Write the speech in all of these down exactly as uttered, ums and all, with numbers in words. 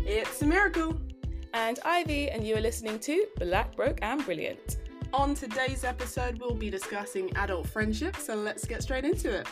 It's a miracle. And Ivy, and you are listening to Black, Broke and Brilliant. On today's episode, we'll be discussing adult friendship, so let's get straight into it.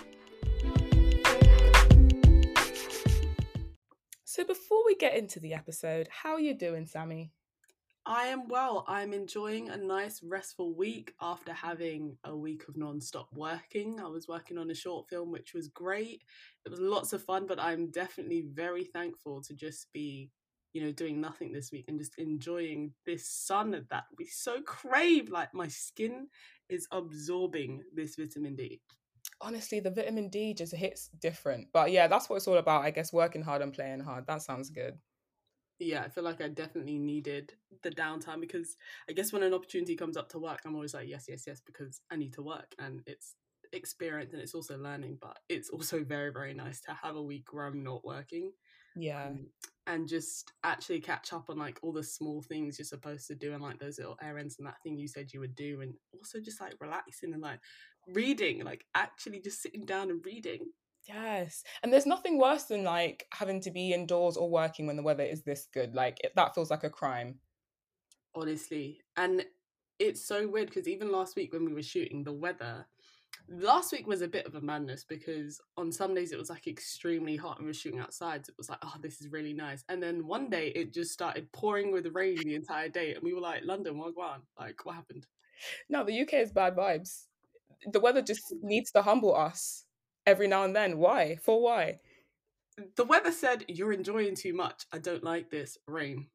So before we get into the episode, how are you doing, Sammy? I am well. I'm enjoying a nice restful week after having a week of non-stop working. I was working on a short film, which was great. It was lots of fun, but I'm definitely very thankful to just be, you know, doing nothing this week and just enjoying this sun that we so crave. Like, my skin is absorbing this vitamin D. Honestly, the vitamin D just hits different. But yeah, that's what it's all about, I guess, working hard and playing hard. That sounds good. Yeah, I feel like I definitely needed the downtime because I guess when an opportunity comes up to work, I'm always like, yes, yes, yes, because I need to work and it's experience and it's also learning, but it's also very, very nice to have a week where I'm not working. Yeah. Um, and just actually catch up on like all the small things you're supposed to do and like those little errands and that thing you said you would do, and also just like relaxing and like reading, like actually just sitting down and reading. Yes. And there's nothing worse than like having to be indoors or working when the weather is this good. Like it, that feels like a crime. Honestly. And it's so weird because even last week when we were shooting, the weather, last week was a bit of a madness because on some days it was like extremely hot and we were shooting outside. So it was like, oh, this is really nice. And then one day it just started pouring with rain the entire day. And we were like, London, what going on? Like, what happened? No, the U K is bad vibes. The weather just needs to humble us every now and then. Why? For why? The weather said, you're enjoying too much. I don't like this rain.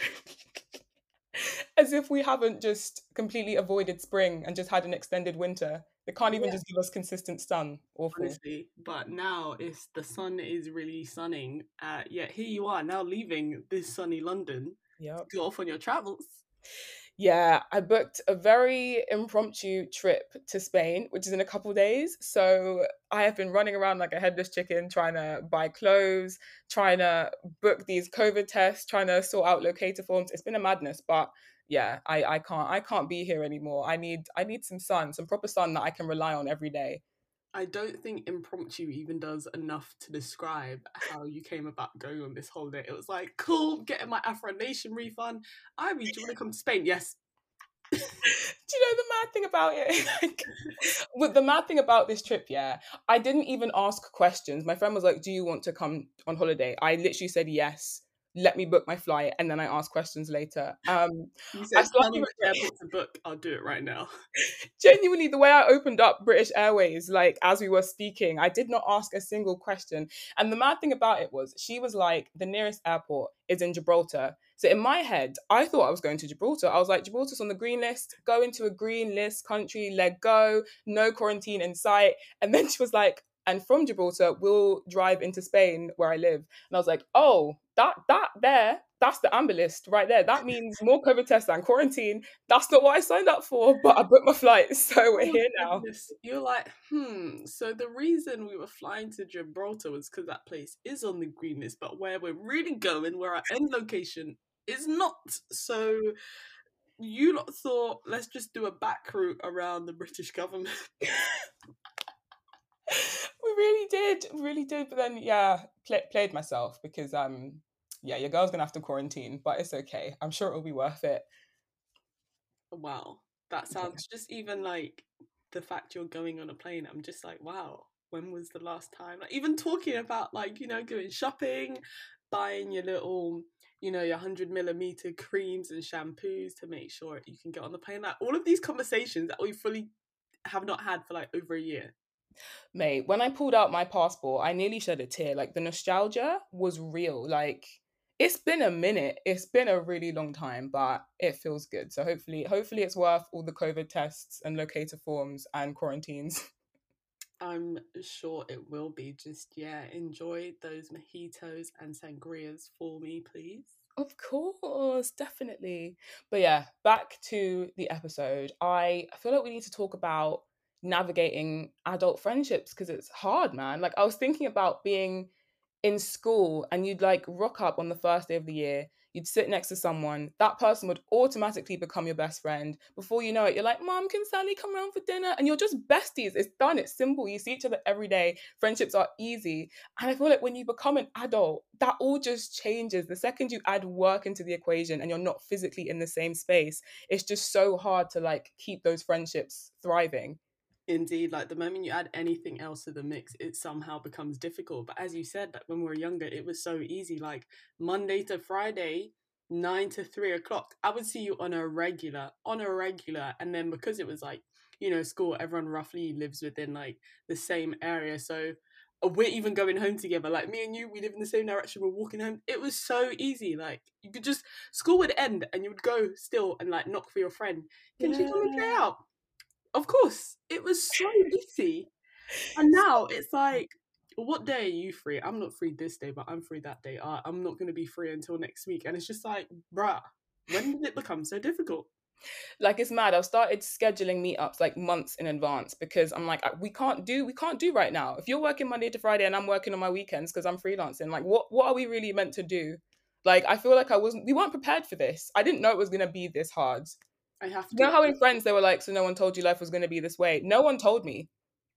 As if we haven't just completely avoided spring and just had an extended winter. They can't even Yeah. just give us consistent sun. Awful. Honestly, but now it's the sun is really sunning. Uh, yet here you are now leaving this sunny London Yep. to go off on your travels. Yeah, I booked a very impromptu trip to Spain, which is in a couple days. So I have been running around like a headless chicken, trying to buy clothes, trying to book these COVID tests, trying to sort out locator forms. It's been a madness, but yeah, I, I can't I can't be here anymore. I need I need some sun, some proper sun that I can rely on every day. I don't think impromptu even does enough to describe how you came about going on this holiday. It was like, cool, getting my Afro Nation refund. Ivy, do you want to come to Spain? Yes. Do you know the mad thing about it? Like, with the mad thing about this trip, yeah, I didn't even ask questions. My friend was like, do you want to come on holiday? I literally said yes. Let me book my flight, and then I ask questions later. Um, You I said, tell me started which airport to book. I'll do it right now. genuinely the way I opened up British Airways, like as we were speaking, I did not ask a single question. And the mad thing about it was, she was like, the nearest airport is in Gibraltar. So in my head, I thought I was going to Gibraltar. I was like, Gibraltar's on the green list, go into a green list country, let go, no quarantine in sight. And then she was like, and from Gibraltar, we'll drive into Spain where I live. And I was like, oh, that that there, that's the amber list right there. That means more COVID tests and quarantine. That's not what I signed up for, but I booked my flight, so we're Oh my here now. goodness. You're like, hmm. So the reason we were flying to Gibraltar was because that place is on the green list, but where we're really going, where our end location is not. So you lot thought, let's just do a back route around the British government. We really did, really did. But then, yeah, play, played myself because, um, yeah, your girl's gonna have to quarantine, but it's okay. I'm sure it'll be worth it. Wow. That Yeah. sounds just even like the fact you're going on a plane. I'm just like, wow, when was the last time? Like, even talking about like, you know, going shopping, buying your little, you know, your one hundred millimeter creams and shampoos to make sure you can get on the plane. Like, all of these conversations that we fully have not had for like over a year. Mate, when I pulled out my passport, I nearly shed a tear. Like the nostalgia was real. Like it's been a minute. It's been a really long time, but it feels good. So hopefully, hopefully it's worth all the COVID tests and locator forms and quarantines. I'm sure it will be. Just, yeah, enjoy those mojitos and sangrias for me, please. Of course, definitely. But yeah, back to the episode. I I feel like we need to talk about navigating adult friendships because it's hard, man. Like I was thinking about being in school and you'd like rock up on the first day of the year, you'd sit next to someone, that person would automatically become your best friend. Before you know it, you're like, Mom, can Sally come around for dinner? And you're just besties. It's done. It's simple. You see each other every day. Friendships are easy. And I feel like when you become an adult, that all just changes. The second you add work into the equation and you're not physically in the same space, it's just so hard to like keep those friendships thriving. Indeed, like the moment you add anything else to the mix, it somehow becomes difficult. But as you said, like when we were younger, it was so easy. Like Monday to Friday, nine to three o'clock, I would see you on a regular, on a regular. And then because it was like, you know, school, everyone roughly lives within like the same area. So uh, we're even going home together. Like me and you, we live in the same direction. We're walking home. It was so easy. Like you could just, school would end and you would go still and like knock for your friend. Can she come and play Yeah. out? Of course, it was so easy. And now it's like, what day are you free? I'm not free this day, but I'm free that day. Uh, I'm not going to be free until next week. And it's just like, bruh, when did it become so difficult? Like it's mad. I've started scheduling meetups like months in advance because I'm like, we can't do, we can't do right now. If you're working Monday to Friday and I'm working on my weekends because I'm freelancing, like what, what are we really meant to do? Like, I feel like I wasn't, we weren't prepared for this. I didn't know it was going to be this hard. I have You know to. how in Friends they were like, so no one told you life was going to be this way? No one told me.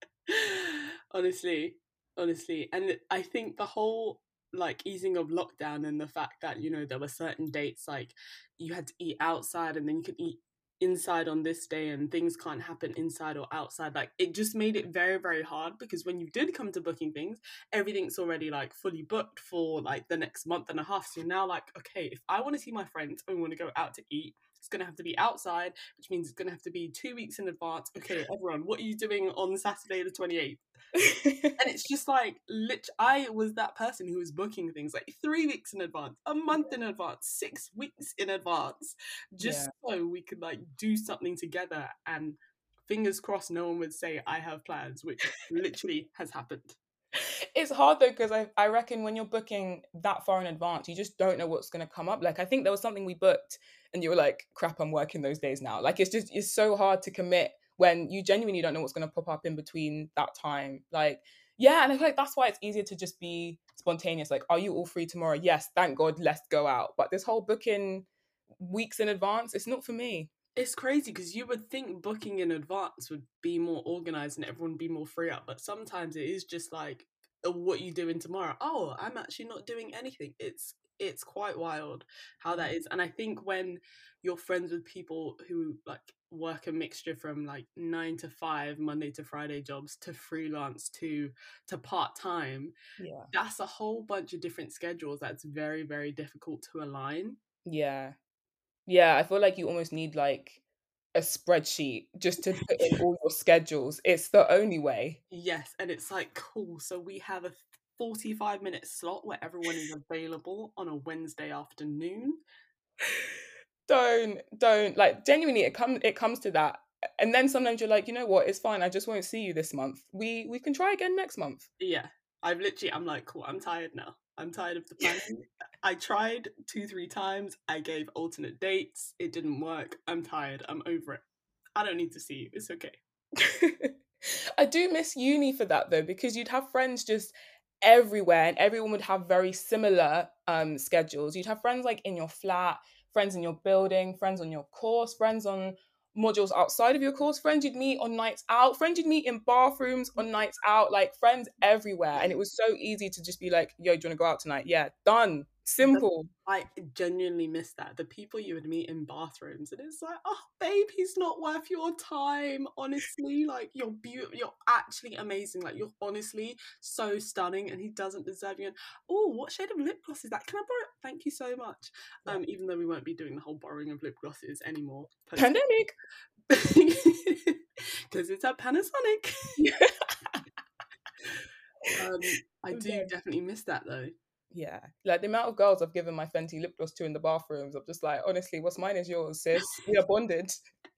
honestly, honestly. And I think the whole like easing of lockdown and the fact that, you know, there were certain dates like you had to eat outside and then you could eat inside on this day and things can't happen inside or outside, like it just made it very very hard because when you did come to booking things, everything's already like fully booked for like the next month and a half. So you're now like, okay, if I want to see my friends and we want to go out to eat, it's going to have to be outside, which means it's going to have to be two weeks in advance. Okay, everyone, what are you doing on Saturday the twenty-eighth? And it's just like, lit- I was that person who was booking things like three weeks in advance, a month in advance, six weeks in advance, just Yeah. so we could like do something together. And fingers crossed, no one would say I have plans, which literally has happened. It's hard though, because I, I reckon when you're booking that far in advance, you just don't know what's going to come up. Like, I think there was something we booked and you were like, crap, I'm working those days now. Like, it's just, it's so hard to commit when you genuinely don't know what's going to pop up in between that time. Like, yeah, and I feel like that's why it's easier to just be spontaneous. Like, are you all free tomorrow? Yes, thank God, let's go out. But this whole booking weeks in advance, it's not for me. It's crazy because you would think booking in advance would be more organized and everyone would be more free up, but sometimes it is just like, "Uh, what are you doing tomorrow? Oh, I'm actually not doing anything." It's it's quite wild how that is. And I think when you're friends with people who like work a mixture from like nine to five, Monday to Friday jobs to freelance to to part time, Yeah. that's a whole bunch of different schedules that's very, very difficult to align. Yeah. Yeah, I feel like you almost need like a spreadsheet just to put in all your schedules. It's the only way. Yes, and it's like, cool. So we have a forty-five minute slot where everyone is available on a Wednesday afternoon. Don't, don't like genuinely it comes it comes to that. And then sometimes you're like, you know what, it's fine. I just won't see you this month. We we can try again next month. Yeah, I've literally, I'm like, cool, I'm tired now. I'm tired of the planning. I tried two, three times. I gave alternate dates. It didn't work. I'm tired. I'm over it. I don't need to see you. It's okay. I do miss uni for that though, because you'd have friends just everywhere and everyone would have very similar um schedules. You'd have friends like in your flat, friends in your building, friends on your course, friends on modules outside of your course, friends you'd meet on nights out, friends you'd meet in bathrooms on nights out, like friends everywhere. And it was so easy to just be like, yo, do you want to go out tonight? Yeah, done. The, Simple. I genuinely miss that. The people you would meet in bathrooms, and it's like, oh, babe, he's not worth your time. Honestly, like you're beautiful, you're actually amazing. Like you're honestly so stunning, and he doesn't deserve you. And oh, what shade of lip gloss is that? Can I borrow it? Thank you so much. Yeah. Um, even though we won't be doing the whole borrowing of lip glosses anymore, Pandemic. because it's a Panasonic. um, I do Okay. definitely miss that though. Yeah, like the amount of girls I've given my Fenty lip gloss to in the bathrooms, I'm just like, honestly, what's mine is yours, sis. We are bonded.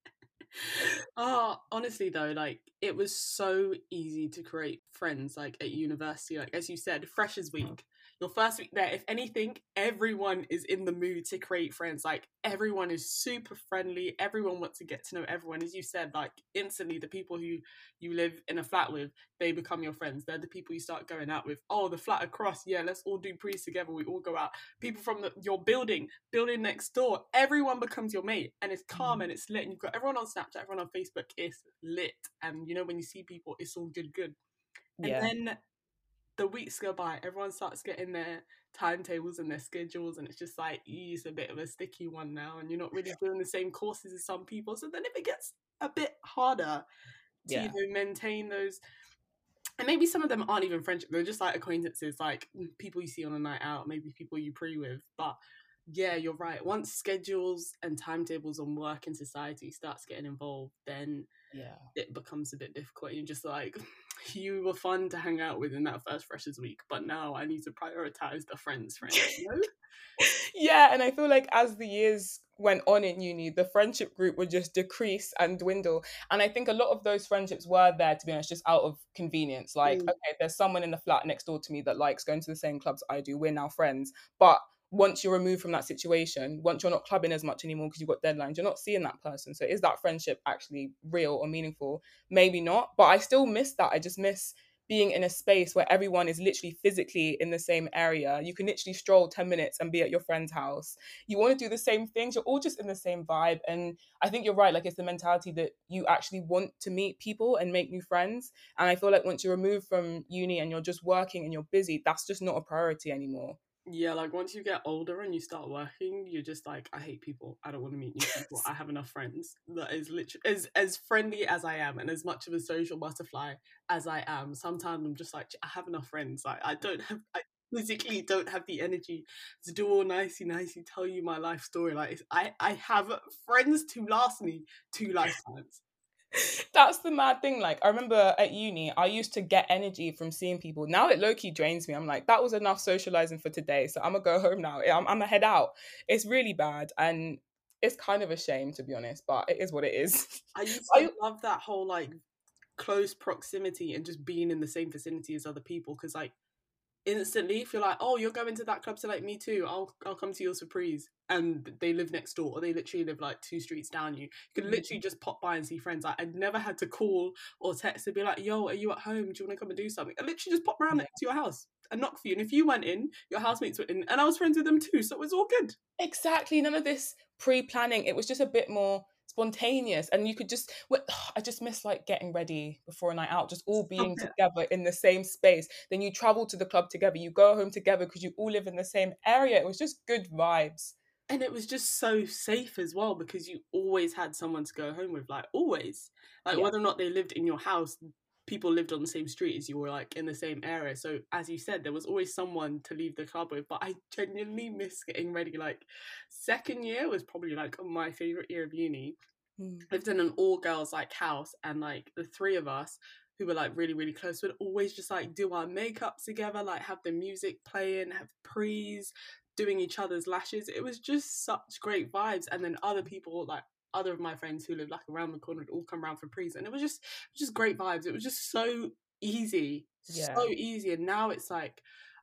Oh, honestly though, like it was so easy to create friends like at university. Like as you said, Freshers Week. Your first week there, if anything, everyone is in the mood to create friends. Like everyone is super friendly. Everyone wants to get to know everyone. As you said, like instantly the people who you live in a flat with, they become your friends. They're the people you start going out with. Oh, the flat across, yeah, let's all do prees together. We all go out. People from the, your building, building next door, everyone becomes your mate, and it's calm and it's lit, and you've got everyone on Snapchat, everyone on Facebook. It's lit, and you know when you see people, it's all good, good. And Yeah. then the weeks go by, everyone starts getting their timetables and their schedules, and it's just like, it's a bit of a sticky one now, and you're not really doing the same courses as some people. So then it gets a bit harder to, you Yeah. know, maintain those. And maybe some of them aren't even friendship, they're just like acquaintances, like people you see on a night out, maybe people you pre with. But yeah, you're right. Once schedules and timetables on work and society starts getting involved, then Yeah. it becomes a bit difficult. You're just like, you were fun to hang out with in that first Freshers Week, but now I need to prioritize the friends, friends, you know? Yeah, and I feel like as the years went on in uni, the friendship group would just decrease and dwindle. And I think a lot of those friendships were there, to be honest, just out of convenience. Like, Mm. okay, there's someone in the flat next door to me that likes going to the same clubs I do. We're now friends. But once you're removed from that situation, once you're not clubbing as much anymore because you've got deadlines, you're not seeing that person. So is that friendship actually real or meaningful? Maybe not. But I still miss that. I just miss being in a space where everyone is literally physically in the same area. You can literally stroll ten minutes and be at your friend's house. You want to do the same things. You're all just in the same vibe. And I think you're right. Like, it's the mentality that you actually want to meet people and make new friends. And I feel like once you're removed from uni and you're just working and you're busy, that's just not a priority anymore. Yeah, like once you get older and you start working, you're just like, I hate people. I don't want to meet new people. I have enough friends. That is literally as as friendly as I am and as much of a social butterfly as I am. Sometimes I'm just like, I have enough friends. Like I don't have, I physically don't have the energy to do all nicey nicey tell you my life story. Like it's, I I have friends to last me two lifetimes. That's the mad thing. Like, I remember at uni, I used to get energy from seeing people. Now it low-key drains me. I'm like, that was enough socializing for today. So I'm gonna go home now. I'm, I'm gonna head out. It's really bad. And it's kind of a shame, to be honest, but it is what it is. I used to I, love that whole like close proximity and just being in the same vicinity as other people, because like instantly if you're like, oh, you're going to that club, so like me too, i'll i'll come to your surprise, and they live next door or they literally live like two streets down, you you can literally just pop by and see friends. Like, I never had to call or text to be like, yo, are you at home, do you want to come and do something? I literally just pop around yeah. next to your house and knock for you, and if you went in, your housemates were in, and I was friends with them too, so it was all good. Exactly. None of this pre-planning. It was just a bit more spontaneous, and you could just well, I just miss like getting ready before a night out, just all Stop being it. together in the same space. Then you travel to the club together, you go home together because you all live in the same area. It was just good vibes. And it was just so safe as well, because you always had someone to go home with, like always. Like Yeah. whether or not they lived in your house, people lived on the same street as you, were like in the same area. So as you said, there was always someone to leave the club with. But I genuinely miss getting ready. Like second year was probably like my favorite year of uni. Mm. Lived in an all girls like house, and like the three of us who were like really really close would always just like do our makeup together, like have the music playing, have prees, doing each other's lashes. It was just such great vibes. And then other people, like other of my friends who lived like around the corner, would all come around for prees, and it was just just great vibes. It was just so easy, Yeah. so easy. And now it's like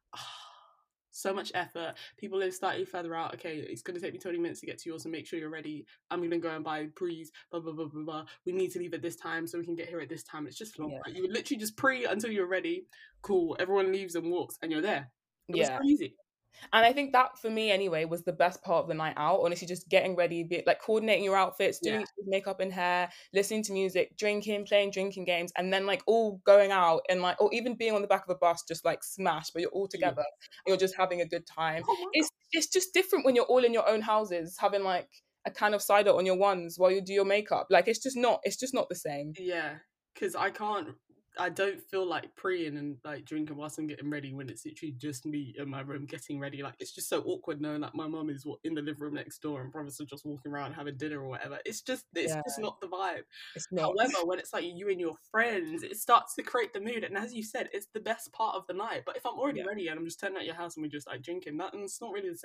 so much effort. People live slightly further out. Okay, it's going to take me twenty minutes to get to yours, so make sure you're ready. I'm going to go and buy prees, blah, blah, blah, blah, blah. We need to leave at this time so we can get here at this time. It's just long. Yeah. Like, you would literally just pre until you're ready. Cool. Everyone leaves and walks, and you're there. It was Yeah. so easy. And I think that for me anyway was the best part of the night out. Honestly, just getting ready, be, like coordinating your outfits, doing Yeah. each other's makeup and hair, listening to music, drinking, playing drinking games, and then like all going out and like, or even being on the back of a bus, just like smash, but you're all Yeah. together. You're just having a good time. Oh my It's it's just different when you're all in your own houses, having like a can of cider on your ones while you do your makeup. Like it's just not, it's just not the same. God. Yeah. Because I can't, I don't feel like preying and like drinking whilst I'm getting ready when it's literally just me in my room getting ready. Like it's just so awkward knowing that my mum is in the living room next door and brothers are just walking around having dinner or whatever. It's just it's Yeah, just not the vibe. it's not. However, when it's like you and your friends, it starts to create the mood. And as you said, it's the best part of the night. But if I'm already Yeah. ready and I'm just turning at your house and we're just like drinking, that it's not really the same.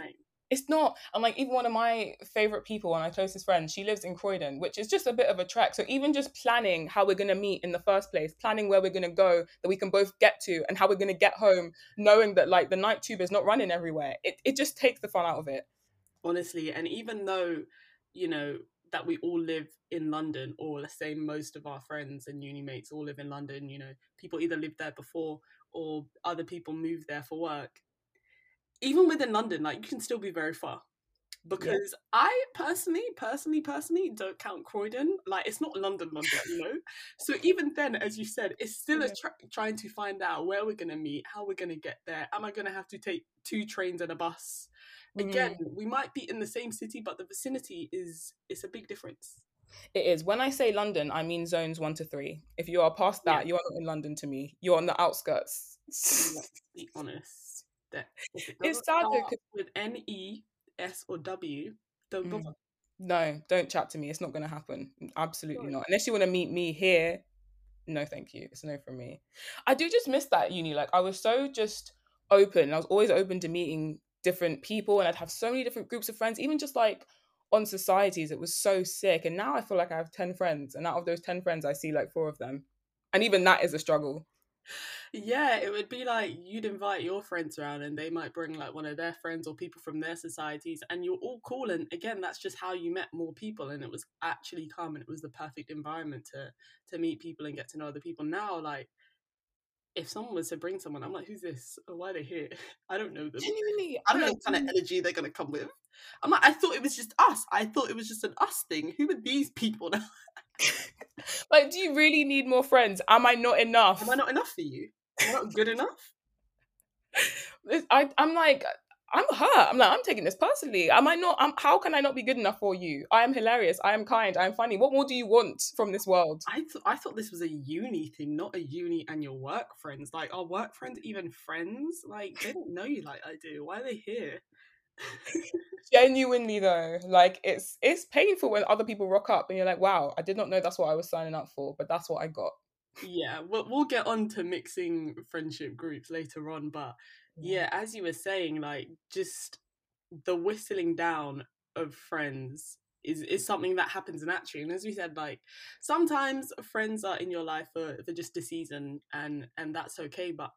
It's not. And like even one of my favorite people, one of my closest friends, she lives in Croydon, which is just a bit of a trek. So even just planning how we're gonna meet in the first place, planning where we're gonna go that we can both get to, and how we're gonna get home, knowing that like the night tube is not running everywhere, it it just takes the fun out of it. Honestly, and even though, you know, that we all live in London, or let's say most of our friends and uni mates all live in London, you know, people either lived there before or other people moved there for work. Even within London, like you can still be very far. Yeah. Because I personally, personally, personally don't count Croydon. Like it's not London, London, you know. So even then, as you said, it's still a Yeah. tra- trying to find out where we're gonna meet, how we're gonna get there. Am I gonna have to take two trains and a bus? Again, Mhm. we might be in the same city, but the vicinity is it's a big difference. It is. When I say London, I mean zones one to three. If you are past Yeah, that, you are not in London to me. You're on the outskirts. let's be honest. That if it It's doesn't sad though, start 'cause- with N E, S, or W, don't bother. mm, no, don't chat to me. It's not going to happen. Absolutely Sorry. not. Unless you want to meet me here, no, thank you. It's a no from me. I do just miss that at uni. Like I was so just open. I was always open to meeting different people, and I'd have so many different groups of friends, even just like on societies. It was so sick. And now I feel like I have ten friends, and out of those ten friends, I see like four of them. And even that is a struggle. Yeah, it would be like you'd invite your friends around and they might bring like one of their friends or people from their societies and you're all cool, and again that's just how you met more people, and it was actually calm and it was the perfect environment to to meet people and get to know other people. Now like if someone was to bring someone, I'm like, who's this? Or why are they here? I don't know them. Genuinely, I I'm don't know like, what kind of energy they're gonna come with. I'm like, I thought it was just us. I thought it was just an us thing. Who are these people now? like, do you really need more friends? Am I not enough? Am I not enough for you? Am I not good enough? I, I'm like, I'm hurt. I'm like, I'm taking this personally. Am I not? I'm, how can I not be good enough for you? I am hilarious. I am kind. I am funny. What more do you want from this world? I th- I thought this was a uni thing, not a uni and your work friends. Like, are work friends even friends? Like, they don't know you like I do. Why are they here? Genuinely though, like it's it's painful when other people rock up and you're like, wow, I did not know that's what I was signing up for, but that's what I got. Yeah, we'll, we'll get on to mixing friendship groups later on. But Yeah. yeah, as you were saying, like, just the whistling down of friends is, is something that happens naturally. And as we said, like, sometimes friends are in your life for, for just a season, and, and that's okay. But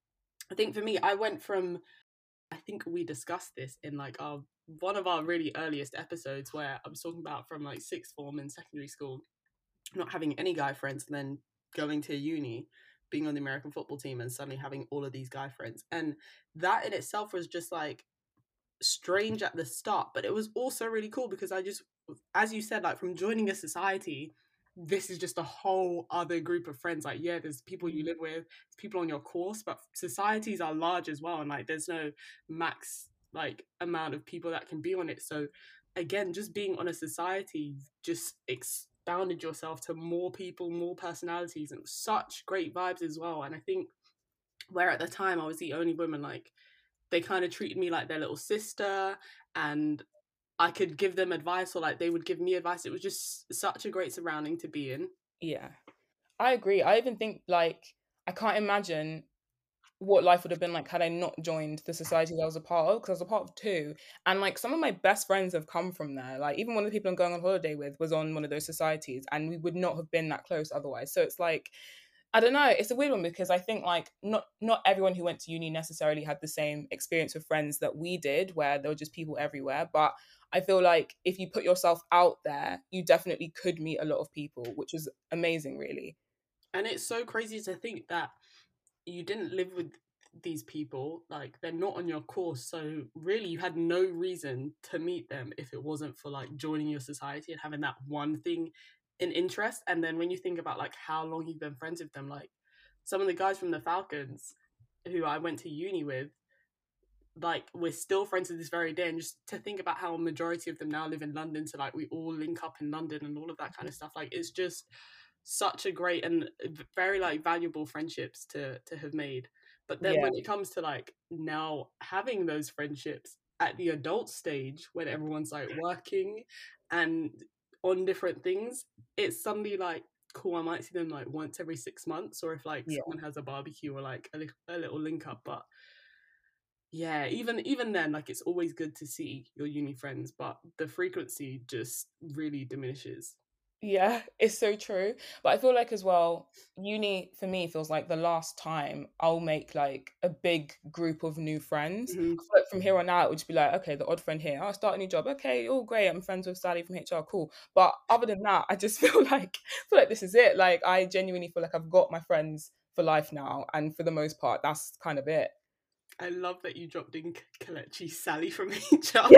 I think for me, I went from, I think we discussed this in like our one of our really earliest episodes where I was talking about from like sixth form in secondary school, not having any guy friends, and then going to uni, being on the American football team, and suddenly having all of these guy friends. And that in itself was just like strange at the start, but it was also really cool because I just, as you said, like from joining a society, this is just a whole other group of friends. Like, yeah, there's people you Mm. live with, there's people on your course, but societies are large as well, and like there's no max like amount of people that can be on it. So again, just being on a society just expounded yourself to more people, more personalities, and it was such great vibes as well. And I think where at the time I was the only woman, like they kind of treated me like their little sister, and I could give them advice or like they would give me advice. It was just such a great surrounding to be in. Yeah, I agree. I even think like I can't imagine what life would have been like had I not joined the society that I was a part of, because I was a part of two. And like some of my best friends have come from there. Like even one of the people I'm going on holiday with was on one of those societies, and we would not have been that close otherwise. So it's like, I don't know, it's a weird one because I think like not not everyone who went to uni necessarily had the same experience with friends that we did, where there were just people everywhere. But I feel like if you put yourself out there, you definitely could meet a lot of people, which is amazing, really. And it's so crazy to think that you didn't live with these people, like they're not on your course, so really you had no reason to meet them if it wasn't for like joining your society and having that one thing in interest. And then when you think about like how long you've been friends with them, like some of the guys from the Falcons who I went to uni with, like we're still friends to this very day. And just to think about how a majority of them now live in London, so like we all link up in London and all of that kind of stuff, like it's just such a great and very like valuable friendships to to have made. But then Yeah. when it comes to like now having those friendships at the adult stage when everyone's like working and on different things, it's suddenly like cool, I might see them like once every six months, or if like Yeah. someone has a barbecue or like a, li- a little link up. But Yeah, even even then, like it's always good to see your uni friends, but the frequency just really diminishes. Yeah, it's so true. But I feel like as well, uni for me feels like the last time I'll make like a big group of new friends. Hmm. I feel like from here on out, it would just be like, okay, the odd friend here. I'll start a new job. Okay, all great. I'm friends with Sally from H R. Cool. But other than that, I just feel like feel like this is it. Like I genuinely feel like I've got my friends for life now, and for the most part, that's kind of it. I love that you dropped in Kalechi Sally from H R. Yeah.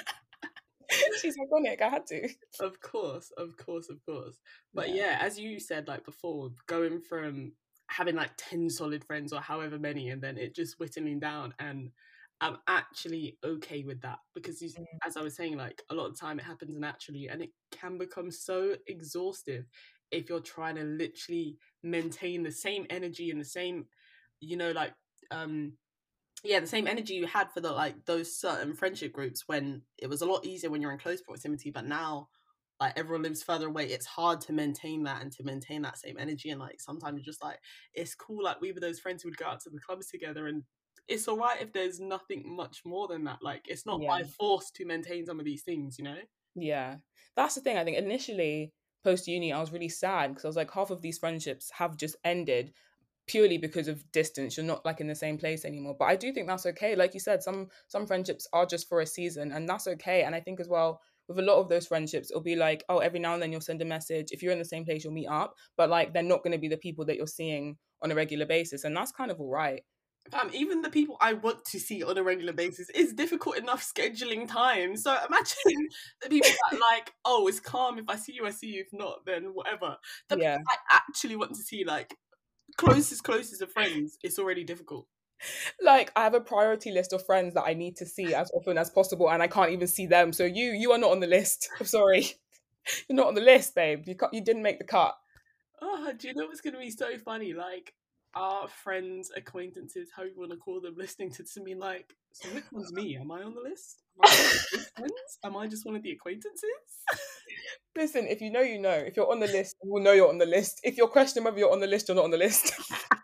She's iconic. I had to. Of course, of course, of course. But Yeah. yeah, as you said like before, going from having like ten solid friends or however many and then it just whittling down, and I'm actually okay with that because you, Mm. as I was saying, like a lot of the time it happens naturally and it can become so exhaustive if you're trying to literally maintain the same energy and the same, you know, like um yeah, the same energy you had for the like those certain friendship groups when it was a lot easier when you're in close proximity, but now like everyone lives further away, it's hard to maintain that and to maintain that same energy. And like sometimes you're just like, it's cool, like we were those friends who would go out to the clubs together, and it's all right if there's nothing much more than that. Like it's not Yeah. by force to maintain some of these things, you know. Yeah. That's the thing. I think initially post uni, I was really sad because I was like, half of these friendships have just ended purely because of distance. You're not like in the same place anymore. But I do think that's okay. Like you said, some some friendships are just for a season, and that's okay. And I think as well with a lot of those friendships, it'll be like, oh, every now and then you'll send a message. If you're in the same place, you'll meet up. But like they're not going to be the people that you're seeing on a regular basis, and that's kind of all right. Um, even the people I want to see on a regular basis is difficult enough scheduling time. So imagine the people that like, oh, it's calm. If I see you, I see you. If not, then whatever. The Yeah. people I actually want to see, like closest, closest of friends, it's already difficult. Like I have a priority list of friends that I need to see as often as possible, and I can't even see them. So you you are not on the list. I'm sorry. You're not on the list, babe. You cut, you didn't make the cut. Oh, do you know what's going to be so funny? Like, our friends, acquaintances, how you want to call them, listening to this and being like, so which one's me? Am I on the list? Am I one of those friends? Am I just one of the acquaintances? Listen, if you know, you know. If you're on the list, you will know you're on the list. If you're questioning whether you're on the list or not on the list,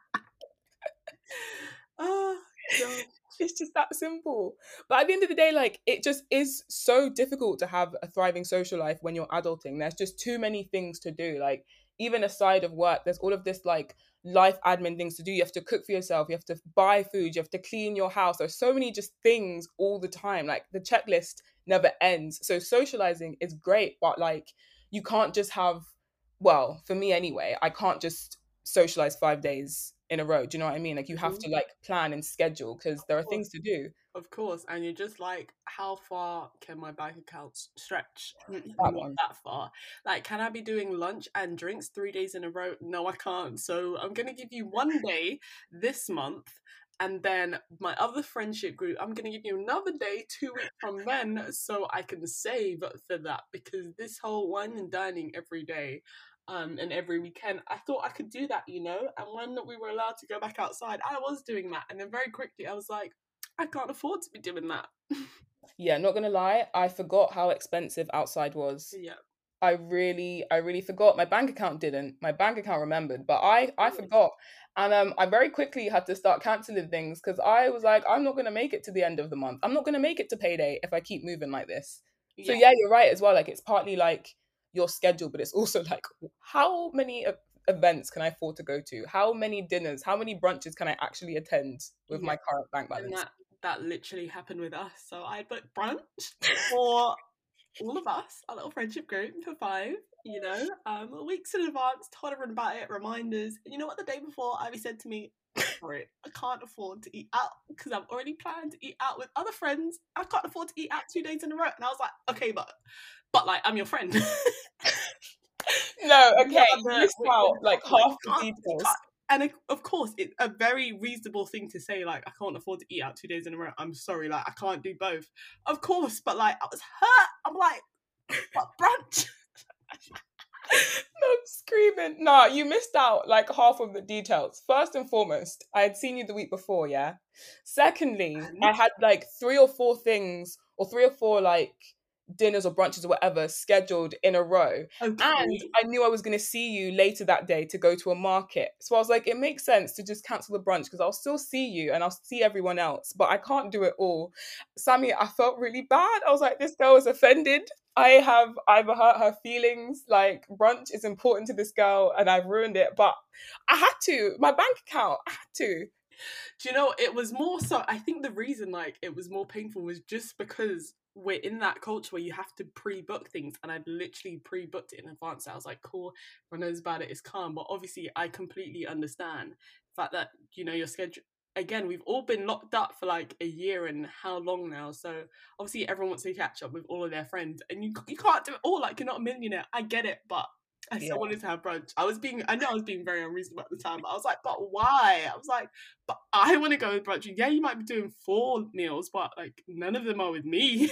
Oh, God. it's just that simple. But at the end of the day, like it just is so difficult to have a thriving social life when you're adulting. There's just too many things to do. Like even aside of work, there's all of this like life admin things to do. You have to cook for yourself, you have to buy food, you have to clean your house. There's so many just things all the time. Like the checklist never ends. So socializing is great, but like you can't just have, well, for me anyway, I can't just socialize five days in a row. Do you know what I mean? Like you have Mhm. to like plan and schedule because there are Of course. things to do. Of course, and you're just like, how far can my bank account s- stretch? Mm, That Not one. that far. Like, can I be doing lunch and drinks three days in a row? No, I can't. So I'm gonna give you one day this month, and then my other friendship group, I'm gonna give you another day two weeks from then, so I can save for that because this whole wine and dining every day. Um, and every weekend, I thought I could do that, you know. And when we were allowed to go back outside, I was doing that. And then very quickly, I was like, I can't afford to be doing that. Yeah, not gonna lie, I forgot how expensive outside was. Yeah, I really, I really forgot. My bank account didn't. My bank account remembered, but I, I yes. forgot. And um, I very quickly had to start canceling things because I was like, I'm not gonna make it to the end of the month. I'm not gonna make it to payday if I keep moving like this. So Yeah, yeah, you're right as well. Like it's partly like your schedule, but it's also like how many e- events can I afford to go to? How many dinners? How many brunches can I actually attend with yeah. my current bank And balance? that that literally happened with us. So I booked brunch for all of us, our little friendship group for five, you know, um, weeks in advance, told everyone about it, reminders. And you know what, the day before, Ivy said to me, sorry, I can't afford to eat out because I've already planned to eat out with other friends. I can't afford to eat out two days in a row. And I was like, okay, but, but like, I'm your friend. No, We okay, are you the, missed we, we out like like, half you the can't, you details. can't. And it- of course, it's a very reasonable thing to say, like, I can't afford to eat out two days in a row. I'm sorry, like, I can't do both. Of course, but like, I was hurt. I'm like, what brunch? I'm screaming. Nah, you missed out like half of the details. First and foremost, I had seen you the week before, yeah. Secondly, I And had like three or four things or three or four like dinners or brunches or whatever scheduled in a row. Okay. And I knew I was going to see you later that day to go to a market. So I was like, it makes sense to just cancel the brunch because I'll still see you and I'll see everyone else, but I can't do it all. Sammy, I felt really bad. I was like, this girl is offended. I have either hurt her feelings, like brunch is important to this girl and I've ruined it, but I had to. My bank account, I had to. Do you know, it was more so, I think the reason like it was more painful was just because we're in that culture where you have to pre-book things, and I'd literally pre-booked it in advance. So I was like, cool, everyone knows about it, it's calm. But obviously I completely understand the fact that, you know, your schedule, again, we've all been locked up for like a year and how long now, so obviously everyone wants to catch up with all of their friends, and you you can't do it all. Like, you're not a millionaire, I get it, but I still Yeah. wanted to have brunch. I was being, I know I was being very unreasonable at the time, but I was like, but why? I was like, but I want to go with brunch. Yeah, you might be doing four meals, but like none of them are with me.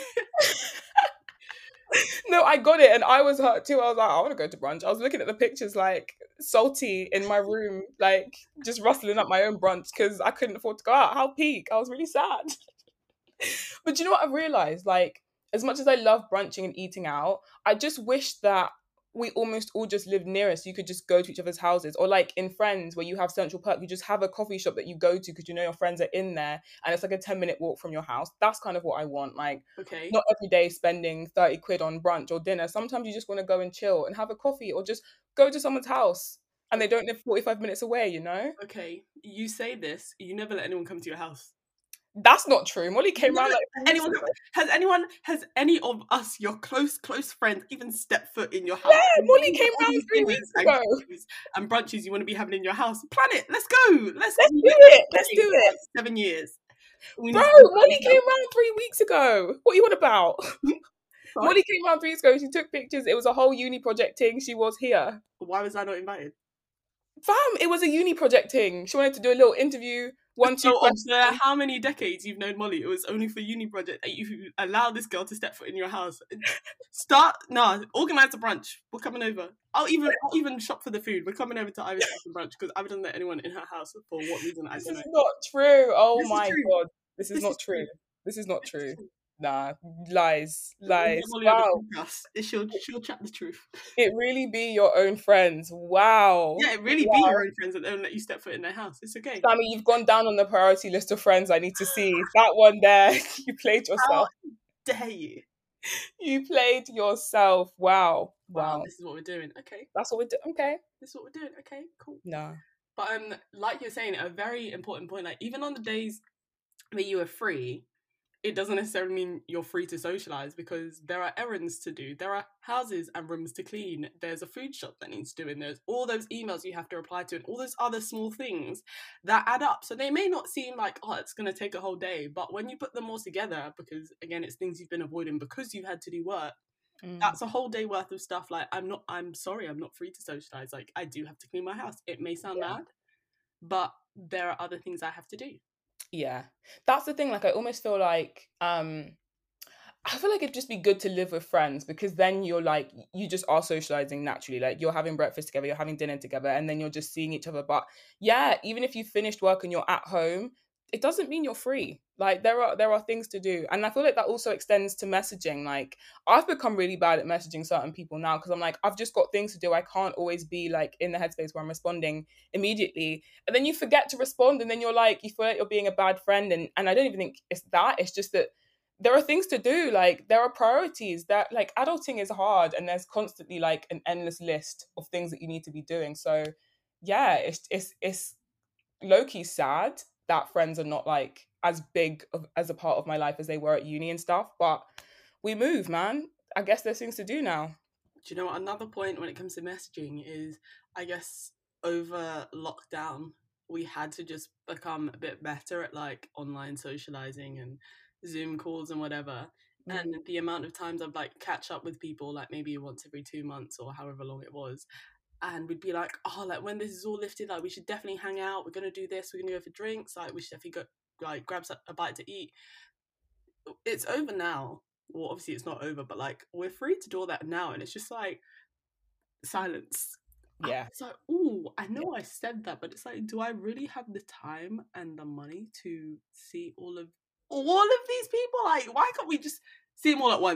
No, I got it, and I was hurt too. I was like, I want to go to brunch. I was looking at the pictures, like salty in my room, like just rustling up my own brunch because I couldn't afford to go out. How peak! I was really sad. But you know what I realized? Like, as much as I love brunching and eating out, I just wish that we almost all just lived near us. You could just go to each other's houses, or like in Friends, where you have Central Park, you just have a coffee shop that you go to because you know your friends are in there, and it's like a ten minute walk from your house. That's kind of what I want. Like, Okay. not every day spending thirty quid on brunch or dinner. Sometimes you just want to go and chill and have a coffee, or just go to someone's house and they don't live forty-five minutes away, you know? Okay, you say this, you never let anyone come to your house. That's not true. Molly came around like anyone has anyone has any of us, your close close friends, even stepped foot in your house? Yeah, Molly came around three weeks ago. And brunches you want to be having in your house. Plan it. Let's go. Let's, let's do it. Let's do it. Like seven years. We Bro, Molly came around three weeks ago. What are you on about? Molly came around three weeks ago. She took pictures. It was a whole uni project thing. She was here. Why was I not invited? Fam, it was a uni project thing. She wanted to do a little interview. One, two, so after how many decades you've known Molly, it was only for uni project that you allow this girl to step foot in your house. Start, nah, organise a brunch. We're coming over. I'll even I'll even shop for the food. We're coming over to Ivy's house for brunch because I haven't let anyone in her house for what reason. I this don't is know. not true. Oh this my god, this is this not is true. true. This is not this true. Is true. Nah, lies, lies. Wow. She'll, she'll chat the truth. It really be your own friends. Wow. Yeah, it really wow. be your own friends that don't let you step foot in their house. It's okay. Sammy, you've gone down on the priority list of friends I need to see. That one there, you played yourself. How dare you? You played yourself. Wow. Wow. Wow. This is what we're doing. Okay. That's what we're doing. Okay. This is what we're doing. Okay, cool. No. But um, like you're saying, a very important point, like even on the days that you are free, it doesn't necessarily mean you're free to socialise because there are errands to do, there are houses and rooms to clean, there's a food shop that needs doing, there's all those emails you have to reply to and all those other small things that add up. So they may not seem like, oh, it's going to take a whole day, but when you put them all together, because again, it's things you've been avoiding because you had to do work, mm. that's a whole day worth of stuff. Like, I'm not, I'm sorry, I'm not free to socialise. Like, I do have to clean my house. It may sound yeah. bad, but there are other things I have to do. Yeah, that's the thing. Like, I almost feel like um I feel like it'd just be good to live with friends because then you're like, you just are socializing naturally. Like, you're having breakfast together, you're having dinner together, and then you're just seeing each other. But yeah, even if you finished work and you're at home, it doesn't mean you're free. Like, there are there are things to do. And I feel like that also extends to messaging. Like, I've become really bad at messaging certain people now because I'm like, I've just got things to do. I can't always be like in the headspace where I'm responding immediately. And then you forget to respond, and then you're like, you feel like you're being a bad friend. And, and I don't even think it's that. It's just that there are things to do. Like, there are priorities that, like, adulting is hard and there's constantly like an endless list of things that you need to be doing. So yeah, it's it's it's low-key sad that friends are not like as big of, as a part of my life as they were at uni and stuff, but we move, man. I guess there's things to do now. Do you know what, another point when it comes to messaging is, I guess over lockdown we had to just become a bit better at like online socializing and Zoom calls and whatever. Mm. And the amount of times I've like catch up with people like maybe once every two months or however long it was, and we'd be like, oh, like when this is all lifted, like we should definitely hang out, we're gonna do this, we're gonna go for drinks, like we should definitely go like grab a bite to eat. It's over now. Well, obviously it's not over, but like we're free to do all that now, and it's just like silence. Yeah. It's like, ooh, I know yeah. I said that, but it's like, do I really have the time and the money to see all of all of these people? Like, why can't we just see them all at once?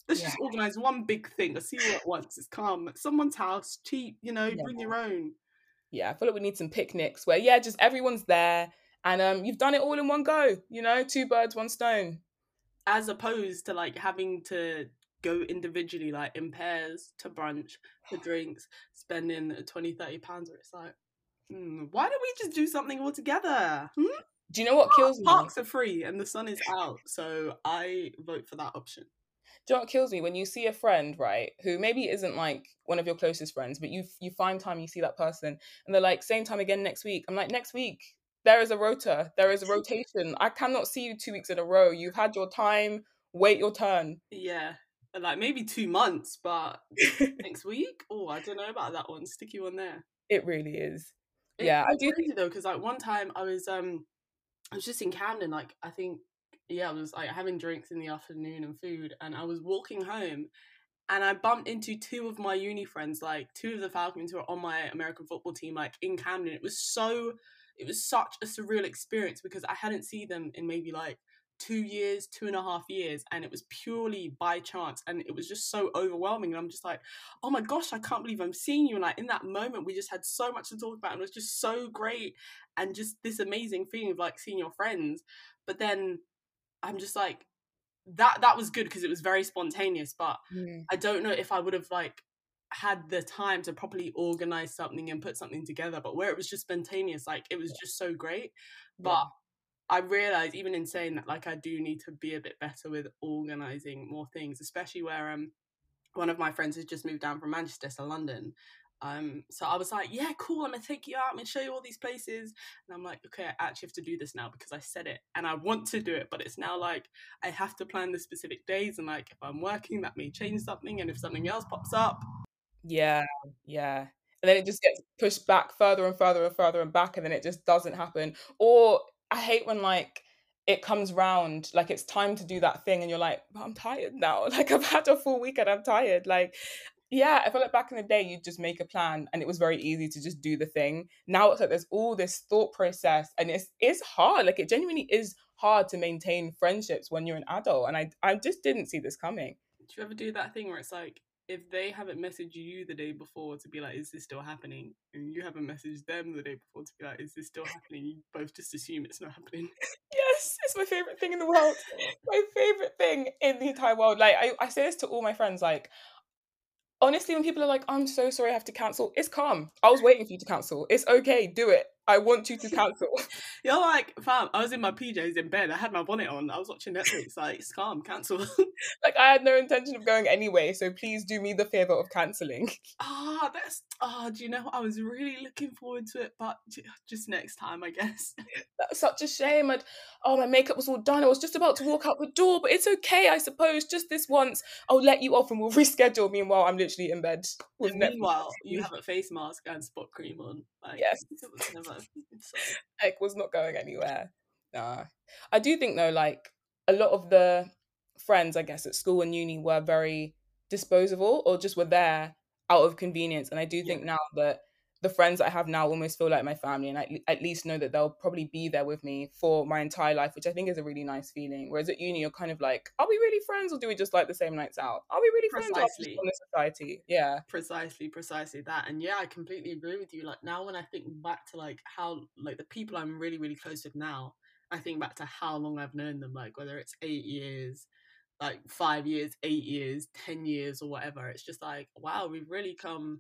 Let's Yeah. just organise one big thing. Let's see all at once. It's calm. At someone's house, cheap, you know, Yeah. bring your own. Yeah, I feel like we need some picnics where, yeah, just everyone's there and um, you've done it all in one go, you know, two birds, one stone. As opposed to like having to go individually, like in pairs, to brunch, for drinks, spending twenty, thirty pounds where it's like, hmm, why don't we just do something all together? Hmm? Do you know what kills me? Parks are free and the sun is out, so I vote for that option. Do you know what kills me? When you see a friend, right, who maybe isn't like one of your closest friends, but you you find time, you see that person, and they're like, same time again next week. I'm like, next week, there is a rota, there is a rotation. I cannot see you two weeks in a row. You've had your time, wait your turn. Yeah, like maybe two months, but next week? Oh, I don't know about that one. Sticky one there. It really is. It's Yeah, I so do crazy think, though, because like one time I was um I was just in Camden, like I think yeah, I was like having drinks in the afternoon and food, and I was walking home and I bumped into two of my uni friends, like two of the Falcons who are on my American football team, like in Camden. It was so, it was such a surreal experience because I hadn't seen them in maybe like two years, two and a half years, and it was purely by chance, and it was just so overwhelming. And I'm just like, oh my gosh, I can't believe I'm seeing you. And like in that moment, we just had so much to talk about, and it was just so great, and just this amazing feeling of like seeing your friends. But then I'm just like, that that was good because it was very spontaneous, but mm, I don't know if I would have like had the time to properly organize something and put something together. But where it was just spontaneous, like it was just so great. But yeah, I realized even in saying that, like I do need to be a bit better with organizing more things, especially where um one of my friends has just moved down from Manchester to London. Um, so I was like, yeah, cool, I'm gonna take you out, I'm gonna show you all these places. And I'm like, okay, I actually have to do this now because I said it and I want to do it, but it's now like I have to plan the specific days, and like if I'm working, that may change something, and if something else pops up. yeah, yeah. And then it just gets pushed back further and further and further and back, and then it just doesn't happen. Or I hate when like it comes round, like it's time to do that thing, and you're like, but I'm tired now. Like I've had a full weekend, I'm tired. Like, yeah, I feel like back in the day, you'd just make a plan, and it was very easy to just do the thing. Now it's like there's all this thought process, and it's it's hard. Like it genuinely is hard to maintain friendships when you're an adult, and I I just didn't see this coming. Do you ever do that thing where it's like if they haven't messaged you the day before to be like, is this still happening? And you haven't messaged them the day before to be like, is this still happening? You both just assume it's not happening. Yes, it's my favorite thing in the world. My favorite thing in the entire world. Like I, I say this to all my friends. Like honestly, when people are like, "I'm so sorry, I have to cancel," it's calm. I was waiting for you to cancel. It's okay. Do it. I want you to cancel. You're like, fam, I was in my P Js in bed. I had my bonnet on. I was watching Netflix. Like, it's calm, cancel. Like I had no intention of going anyway, so please do me the favor of canceling. Ah, that's, ah, do you know what? I was really looking forward to it, but j- just next time, I guess. That's such a shame. I'd, oh, my makeup was all done. I was just about to walk out the door, but it's okay, I suppose. Just this once, I'll let you off and we'll reschedule. Meanwhile, I'm literally in bed with And Netflix. meanwhile, you have a face mask and spot cream on. Like, Yes. it was never. So. Like was not going anywhere. Nah. I do think though, like a lot of the friends, I guess, at school and uni were very disposable or just were there out of convenience. And I do Yeah. think now that the friends that I have now almost feel like my family, and I at least know that they'll probably be there with me for my entire life, which I think is a really nice feeling. Whereas at uni, you're kind of like, are we really friends or do we just like the same nights out? Are we really friends or are we just Precisely. on this society? Yeah. Precisely, precisely that. And yeah, I completely agree with you. Like, now when I think back to like how, like the people I'm really, really close with now, I think back to how long I've known them, like whether it's eight years, like five years, eight years, ten years, or whatever. It's just like, wow, we've really come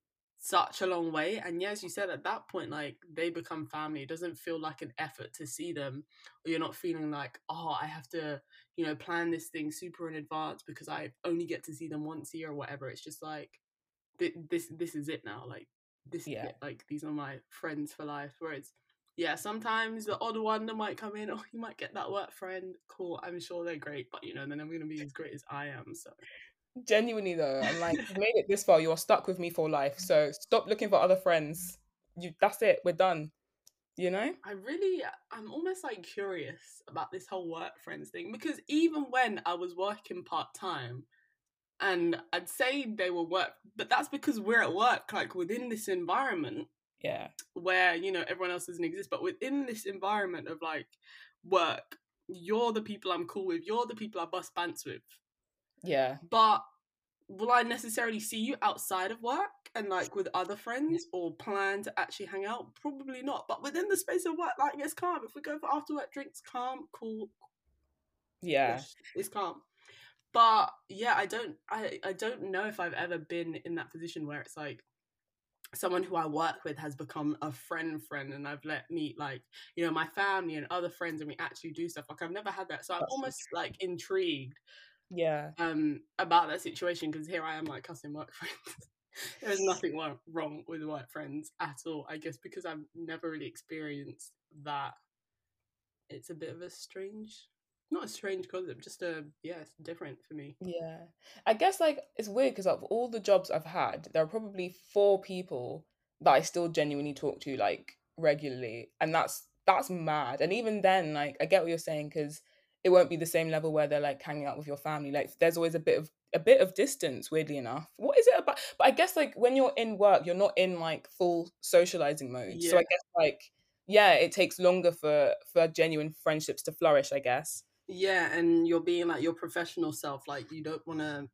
such a long way. And yeah, as you said, at that point, like they become family. It doesn't feel like an effort to see them, or you're not feeling like, oh, I have to, you know, plan this thing super in advance because I only get to see them once a year or whatever. It's just like th- this this is it now. Like this is Yeah. it. Like these are my friends for life. Whereas yeah, sometimes the odd one that might come in, oh, you might get that work friend. Cool, I'm sure they're great, but you know, they're never gonna be as great as I am. So Genuinely though, I'm like, you've made it this far, you're stuck with me for life. So stop looking for other friends. You that's it, we're done. You know? I really, I'm almost like curious about this whole work friends thing because even when I was working part time, and I'd say they were work, but that's because we're at work, like within this environment Yeah. where, you know, everyone else doesn't exist, but within this environment of like work, you're the people I'm cool with, you're the people I bust pants with. Yeah. But will I necessarily see you outside of work and like with other friends or plan to actually hang out? Probably not. But within the space of work, like it's calm. If we go for after work drinks, calm, cool, Yeah. ish. It's calm. But yeah, I don't I, I don't know if I've ever been in that position where it's like someone who I work with has become a friend friend and I've let meet like, you know, my family and other friends and we actually do stuff. Like I've never had that. So I'm That's so almost true. like intrigued Yeah. um about that situation because here I am like cussing work friends. There's nothing wrong with work friends at all. I guess because I've never really experienced that. It's a bit of a strange, not a strange concept, just a yeah, it's different for me. Yeah. I guess like it's weird because of all the jobs I've had, there are probably four people that I still genuinely talk to like regularly. And that's that's mad. And even then, like I get what you're saying because it won't be the same level where they're like hanging out with your family. Like there's always a bit of a bit of distance, weirdly enough. What is it about? But I guess like when you're in work, you're not in like full socializing mode. So Yeah. I guess like yeah, it takes longer for for genuine friendships to flourish, I guess. Yeah, and you're being like your professional self. Like you don't want to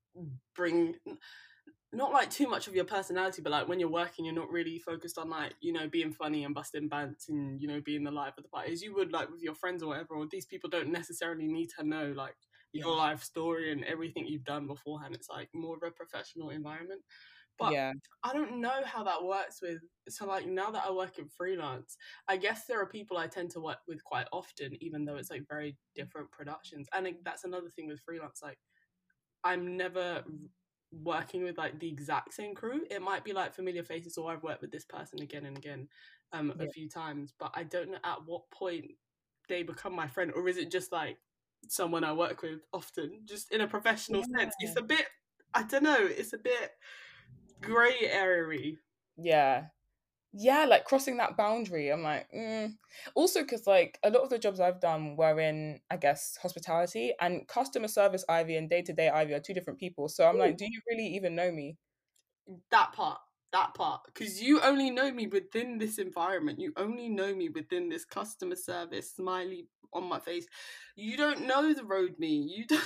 bring not like too much of your personality, but like when you're working, you're not really focused on like you know being funny and busting bants and you know being the life of the party as you would like with your friends or whatever. Or these people don't necessarily need to know like your Yeah. life story and everything you've done beforehand. It's like more of a professional environment. But Yeah. I don't know how that works with so like now that I work in freelance, I guess there are people I tend to work with quite often, even though it's like very different productions. And it, that's another thing with freelance, like I'm never working with like the exact same crew. It might be like familiar faces or I've worked with this person again and again um a Yeah. few times, but I don't know at what point they become my friend or is it just like someone I work with often, just in a professional sense. It's a bit I don't know, it's a bit grey area. Yeah. Yeah, like crossing that boundary. I'm like, mm. Also, because like a lot of the jobs I've done were in, I guess, hospitality and customer service Ivy and day to day Ivy are two different people. So I'm like, Ooh, do you really even know me? that part, that part, because you only know me within this environment. You only know me within this customer service smiley on my face. You don't know the road me. You don't.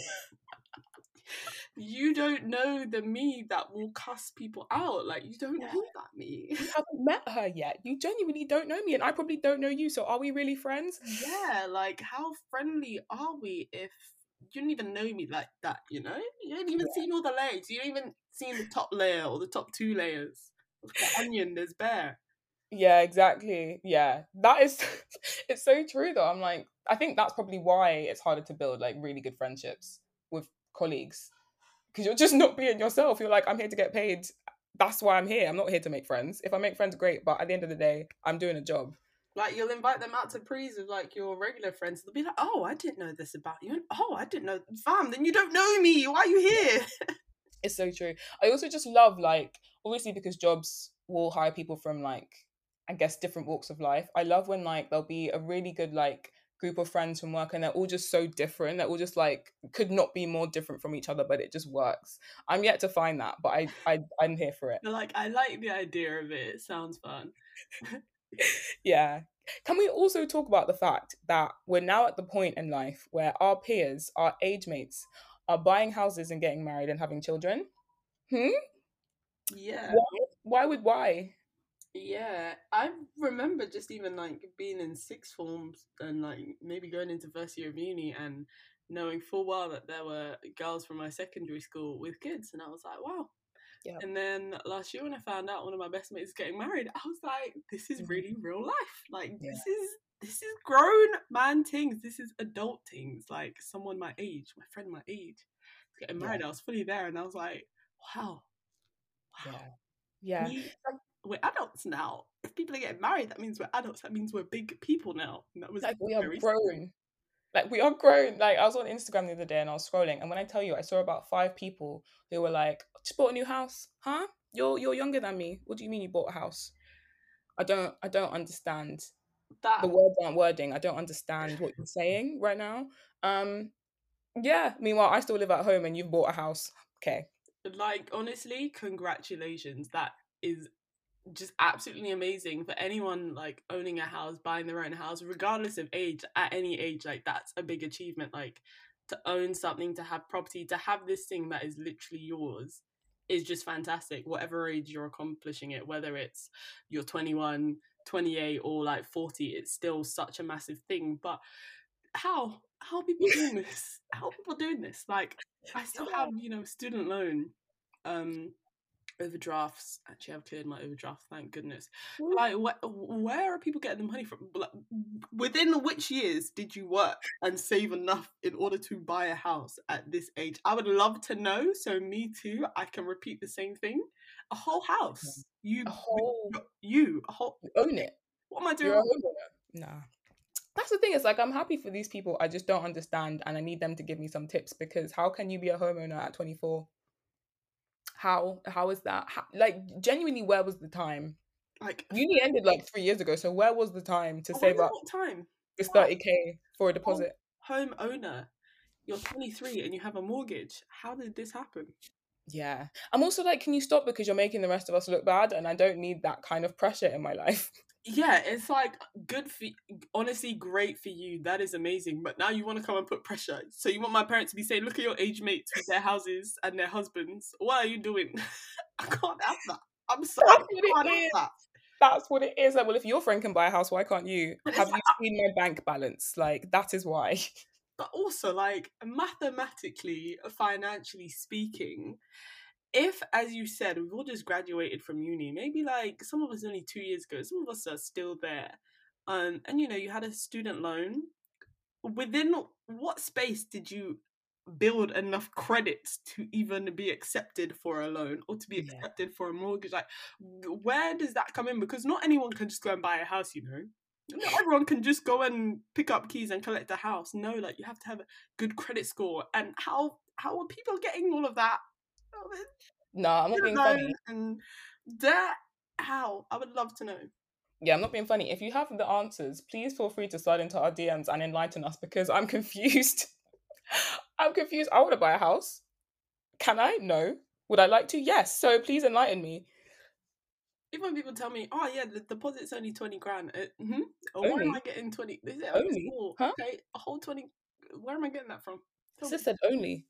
You don't know the me that will cuss people out. Like you don't Yeah. know that me. You haven't met her yet. You genuinely don't know me, and I probably don't know you. So are we really friends? Yeah, like how friendly are we if you don't even know me like that? You know, you don't even Yeah. seen all the layers. You don't even seen the top layer or the top two layers. Of the onion, there's bare. Yeah, exactly. Yeah. That is it's so true though. I'm like, I think that's probably why it's harder to build like really good friendships with colleagues. Because you're just not being yourself. You're like, I'm here to get paid. That's why I'm here. I'm not here to make friends. If I make friends, great. But at the end of the day, I'm doing a job. Like you'll invite them out to prees with like your regular friends. They'll be like, "Oh, I didn't know this about you." And, oh, I didn't know, fam. Then you don't know me. Why are you here? It's so true. I also just love like obviously because jobs will hire people from like I guess different walks of life. I love when like there'll be a really good like group of friends from work and they're all just so different. They're all just like could not be more different from each other, but it just works. I'm yet to find that, but I I I'm here for it. They're like, I like the idea of it. It sounds fun. Yeah. Can we also talk about the fact that we're now at the point in life where our peers, our age mates, are buying houses and getting married and having children? Hmm? Yeah. Why? Why would why? Yeah, I remember just even like being in sixth forms and like maybe going into first year of uni and knowing full well that there were girls from my secondary school with kids, and I was like, wow. Yeah. And then last year when I found out one of my best mates is getting married, I was like, this is Mhm. really real life. Like Yeah. this is this is grown man things. This is adult things. Like someone my age, my friend my age, is getting Yeah. married. I was fully there, and I was like, wow, wow. Yeah. Yeah. We we're adults now. If people are getting married, that means we're adults. That means we're big people now. And that was Like we are very scary. grown. Like we are grown. Like I was on Instagram the other day and I was scrolling, and when I tell you, I saw about five people who were like, "Just bought a new house, huh? You're you're younger than me. What do you mean you bought a house? I don't I don't understand. The That words aren't wording. I don't understand what you're saying right now. Um, yeah. Meanwhile, I still live at home, and you've bought a house. Okay. like honestly, congratulations. That is just absolutely amazing for anyone like owning a house, buying their own house, regardless of age, at any age, like that's a big achievement. Like to own something, to have property, to have this thing that is literally yours is just fantastic. Whatever age you're accomplishing it, whether it's you're twenty-one, twenty-eight, or like forty, it's still such a massive thing. But how? How are people doing this? How are people doing this? Like, I still have, you know, student loan. Um, overdrafts. Actually, I've cleared my overdraft, thank goodness. Like, wh- where are people getting the money from? Like, within which years did you work and save enough in order to buy a house at this age? I would love to know, so me too, I can repeat the same thing. A whole house. You, A whole, you, a whole. you own it. What am I doing? You're a homeowner. Nah. That's the thing. It's like, I'm happy for these people. I just don't understand, and I need them to give me some tips, because how can you be a homeowner at twenty-four? How how is that? How, like, genuinely, where was the time? Like, uni ended like three years ago, so where was the time to oh, save up time? this thirty k for a deposit? Home owner, you're twenty-three and you have a mortgage. How did this happen? Yeah, I'm also like, can you stop, because you're making the rest of us look bad, and I don't need that kind of pressure in my life. Yeah, it's like, good for, honestly, great for you. That is amazing. But now you want to come and put pressure. So you want my parents to be saying, look at your age mates with their houses and their husbands. What are you doing? I can't have that. I'm sorry. That's what I can't it have is. that. That's what it is. Like, well, if your friend can buy a house, why can't you? But Have it's you seen my bank balance? Like, that is why. But also, like, mathematically, financially speaking, if, as you said, we've all just graduated from uni, maybe like some of us only two years ago, some of us are still there, um, and you know, you had a student loan. Within what space did you build enough credits to even be accepted for a loan or to be Yeah. accepted for a mortgage? Like, where does that come in? Because not anyone can just go and buy a house, you know. Not everyone can just go and pick up keys and collect a house. No, like, you have to have a good credit score. And how how are people getting all of that? No, I'm not being funny. And that, how? I would love to know. Yeah, I'm not being funny. If you have the answers, please feel free to slide into our D Ms and enlighten us, because I'm confused. I'm confused. I want to buy a house. Can I? No. Would I like to? Yes. So please enlighten me. Even when people tell me, oh yeah, the deposit's only twenty grand. Uh, mm-hmm. Where Only? am I getting twenty? Is it Only? small? Huh? Okay, a whole twenty. Where am I getting that from? Sis said only.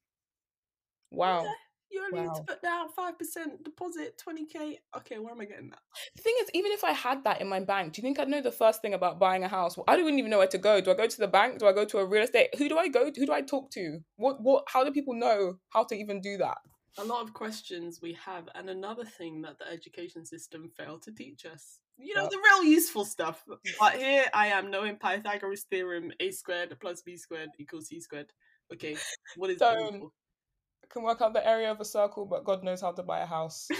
Wow. Yeah, you only wow. need to put down five percent deposit, twenty k. Okay, where am I getting that? The thing is, even if I had that in my bank, do you think I'd know the first thing about buying a house? I don't even know where to go. Do I go to the bank? Do I go to a real estate? Who do I go to? Who do I talk to? What? What? How do people know how to even do that? A lot of questions we have, and another thing that the education system failed to teach us. You know, Yep. the real useful stuff. But here I am knowing Pythagoras theorem, a squared plus b squared equals c squared. Okay, what is Don't. useful? Can work out the area of a circle, but God knows how to buy a house.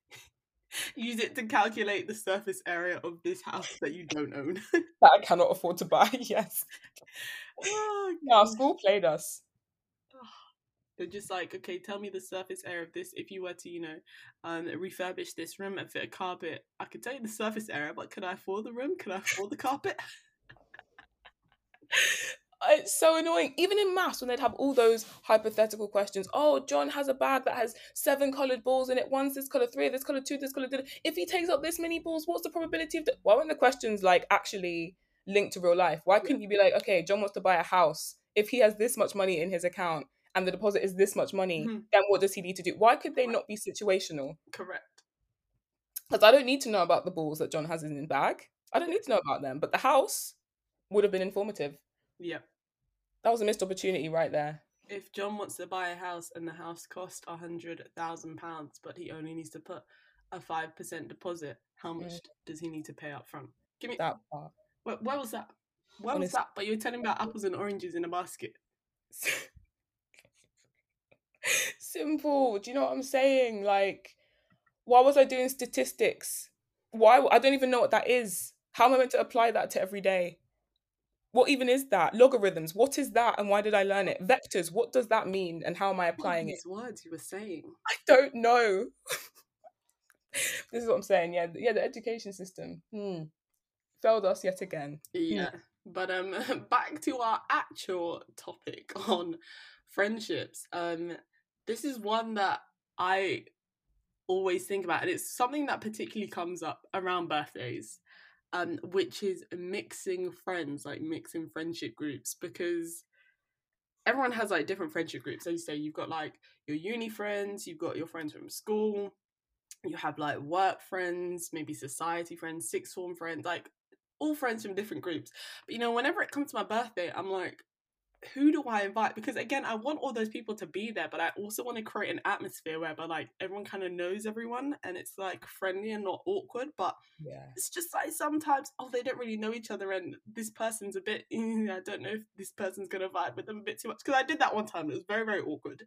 Use it to calculate the surface area of this house that you don't own. That I cannot afford to buy, yes. Oh, no, school played us. They're just like, okay, tell me the surface area of this. If you were to, you know, um, refurbish this room and fit a carpet, I could tell you the surface area, but can I afford the room? Can I afford the carpet? It's so annoying. Even in maths, when they'd have all those hypothetical questions. Oh, John has a bag that has seven coloured balls in it. One's this colour, three, this colour, two, this colour. If he takes up this many balls, what's the probability of... The... Why weren't the questions, like, actually linked to real life? Why couldn't you be like, okay, John wants to buy a house. If he has this much money in his account and the deposit is this much money, mm-hmm. then what does he need to do? Why could they Correct. not be situational? Correct. Because I don't need to know about the balls that John has in his bag. I don't need to know about them. But the house would have been informative. Yeah. That was a missed opportunity right there. If John wants to buy a house and the house costs a hundred thousand pounds, but he only needs to put a five percent deposit, how much mm. does he need to pay up front? Give me that part. Where, where was that? Where Honestly. was that? But you were telling me about apples and oranges in a basket. Simple. Do you know what I'm saying? Like, why was I doing statistics? Why? I don't even know what that is. How am I meant to apply that to every day? What even is that? Logarithms, what is that and why did I learn it? Vectors, what does that mean and how am I applying what are these it? words you were saying? I don't know. This is what I'm saying. Yeah, yeah, the education system hmm. failed us yet again. Yeah, hmm. but um, back to our actual topic on friendships. Um, this is one that I always think about, and it's something that particularly comes up around birthdays. Um, which is mixing friends, like mixing friendship groups, because everyone has like different friendship groups. As you say, you've got like your uni friends, you've got your friends from school, you have like work friends, maybe society friends, sixth form friends, like all friends from different groups. But you know, whenever it comes to my birthday, I'm like, who do I invite? Because again, I want all those people to be there, but I also want to create an atmosphere whereby like everyone kind of knows everyone and it's like friendly and not awkward. But Yeah. it's just like sometimes, oh, they don't really know each other and this person's a bit, I don't know if this person's going to vibe with them a bit too much. Because I did that one time. It was very, very awkward.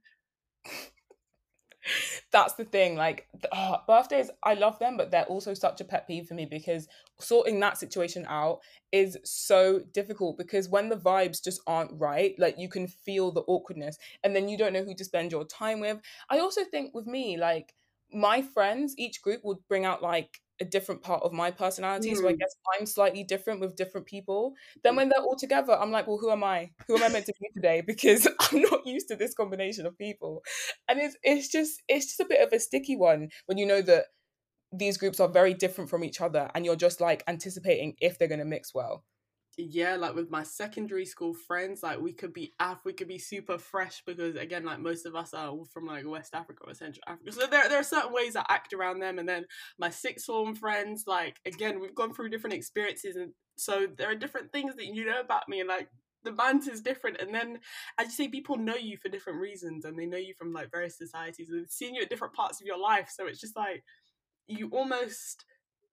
That's the thing. Like, oh, birthdays, I love them, but they're also such a pet peeve for me because sorting that situation out is so difficult because when the vibes just aren't right, like you can feel the awkwardness and then you don't know who to spend your time with. I also think with me, like my friends, each group would bring out like a different part of my personality. So I Mm. guess I'm slightly different with different people. Then when they're all together, I'm like, well, who am I? Who am I meant to be today? Because I'm not used to this combination of people. And it's it's just it's just a bit of a sticky one when you know that these groups are very different from each other and you're just like anticipating if they're gonna mix well. Yeah, like with my secondary school friends, like we could be Af, we could be super fresh because again, like most of us are all from like West Africa or Central Africa. So there, there are certain ways I act around them. And then my sixth form friends, like again, we've gone through different experiences, and so there are different things that you know about me, and like the banter is different. And then, as you say, people know you for different reasons, and they know you from like various societies, and they've seen you at different parts of your life. So it's just like you almost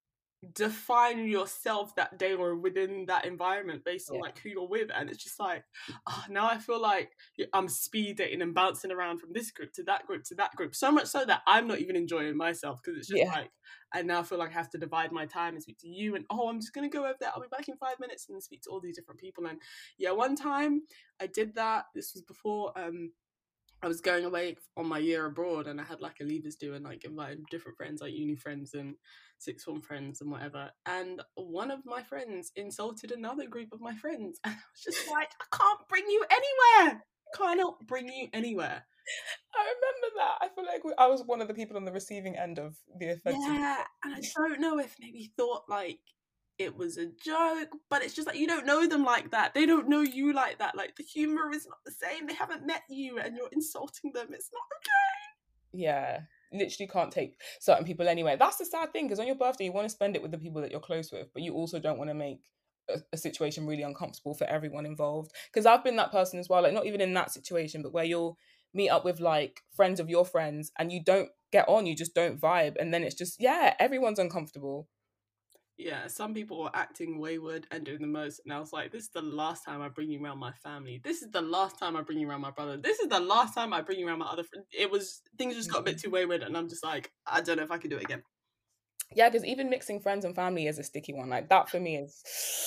define yourself that day or within that environment based on Yeah. like who you're with, and it's just like, oh, now I feel like I'm speed dating and bouncing around from this group to that group to that group, so much so that I'm not even enjoying myself because it's just Yeah. like I now feel like I have to divide my time and speak to you, and oh, I'm just gonna go over there, I'll be back in five minutes, and then speak to all these different people. And yeah, one time I did that. This was before um I was going away on my year abroad, and I had like a leavers do and like invited different friends, like uni friends and sixth form friends and whatever. And one of my friends insulted another group of my friends, and I was just like, I can't bring you anywhere. Cannot bring you anywhere. I remember that. I feel like we, I was one of the people on the receiving end of the offensive. Yeah, and I don't know if maybe he thought like it was a joke, but it's just like you don't know them like that. They don't know you like that. Like the humor is not the same. They haven't met you, and you're insulting them. It's not okay. Yeah, literally can't take certain people anywhere. That's the sad thing because on your birthday you want to spend it with the people that you're close with, but you also don't want to make a, a situation really uncomfortable for everyone involved. Because I've been that person as well, like not even in that situation, but where you'll meet up with like friends of your friends and you don't get on, you just don't vibe, and then it's just yeah, everyone's uncomfortable. Yeah, some people were acting wayward and doing the most, and I was like, this is the last time I bring you around my family. This is the last time I bring you around my brother. This is the last time I bring you around my other friend. It was, things just got a bit too wayward, and I'm just like, I don't know if I can do it again. Yeah, because even mixing friends and family is a sticky one. Like that for me is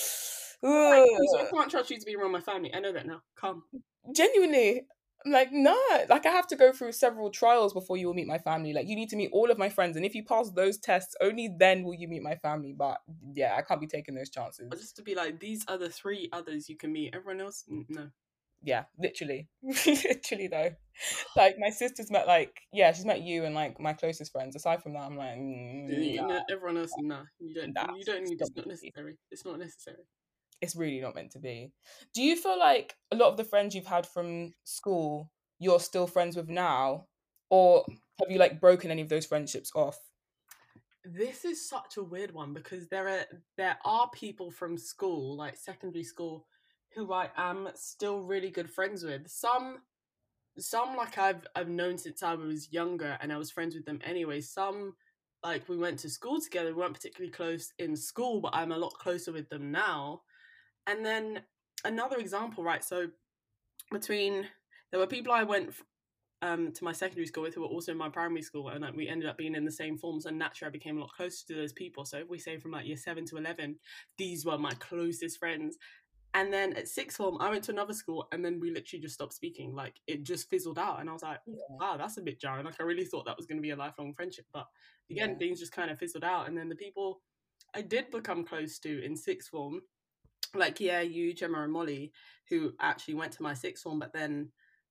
Like, Ugh. please, I can't trust you to be around my family. I know that now. Come. Genuinely. I'm like, no, like I have to go through several trials before you will meet my family. Like you need to meet all of my friends, and if you pass those tests, only then will you meet my family. But yeah, I can't be taking those chances. But just to be like, these are the three others you can meet. Everyone else, no. Yeah, literally, literally though. Like my sister's met like yeah, she's met you and like my closest friends. Aside from that, I'm like, mm, You nah, know, everyone else, nah. You don't. nah, You don't need. it's It's not not meant to be. necessary. It's not necessary. It's really not meant to be. Do you feel like a lot of the friends you've had from school you're still friends with now, or have you like broken any of those friendships off? This is such a weird one because there are there are people from school, like secondary school, who I am still really good friends with. Some some like I've I've known since I was younger and I was friends with them anyway. Some like we went to school together, we weren't particularly close in school, but I'm a lot closer with them now. And then another example, right? So between there were people I went um, to my secondary school with who were also in my primary school, and like we ended up being in the same forms, and naturally I became a lot closer to those people. So if we say from like year seven to eleven, these were my closest friends. And then at sixth form, I went to another school, and then we literally just stopped speaking. Like it just fizzled out, and I was like, Yeah. wow, that's a bit jarring. Like I really thought that was going to be a lifelong friendship, but again, Yeah. things just kind of fizzled out. And then the people I did become close to in sixth form, like yeah, you, Gemma, and Molly, who actually went to my sixth form, but then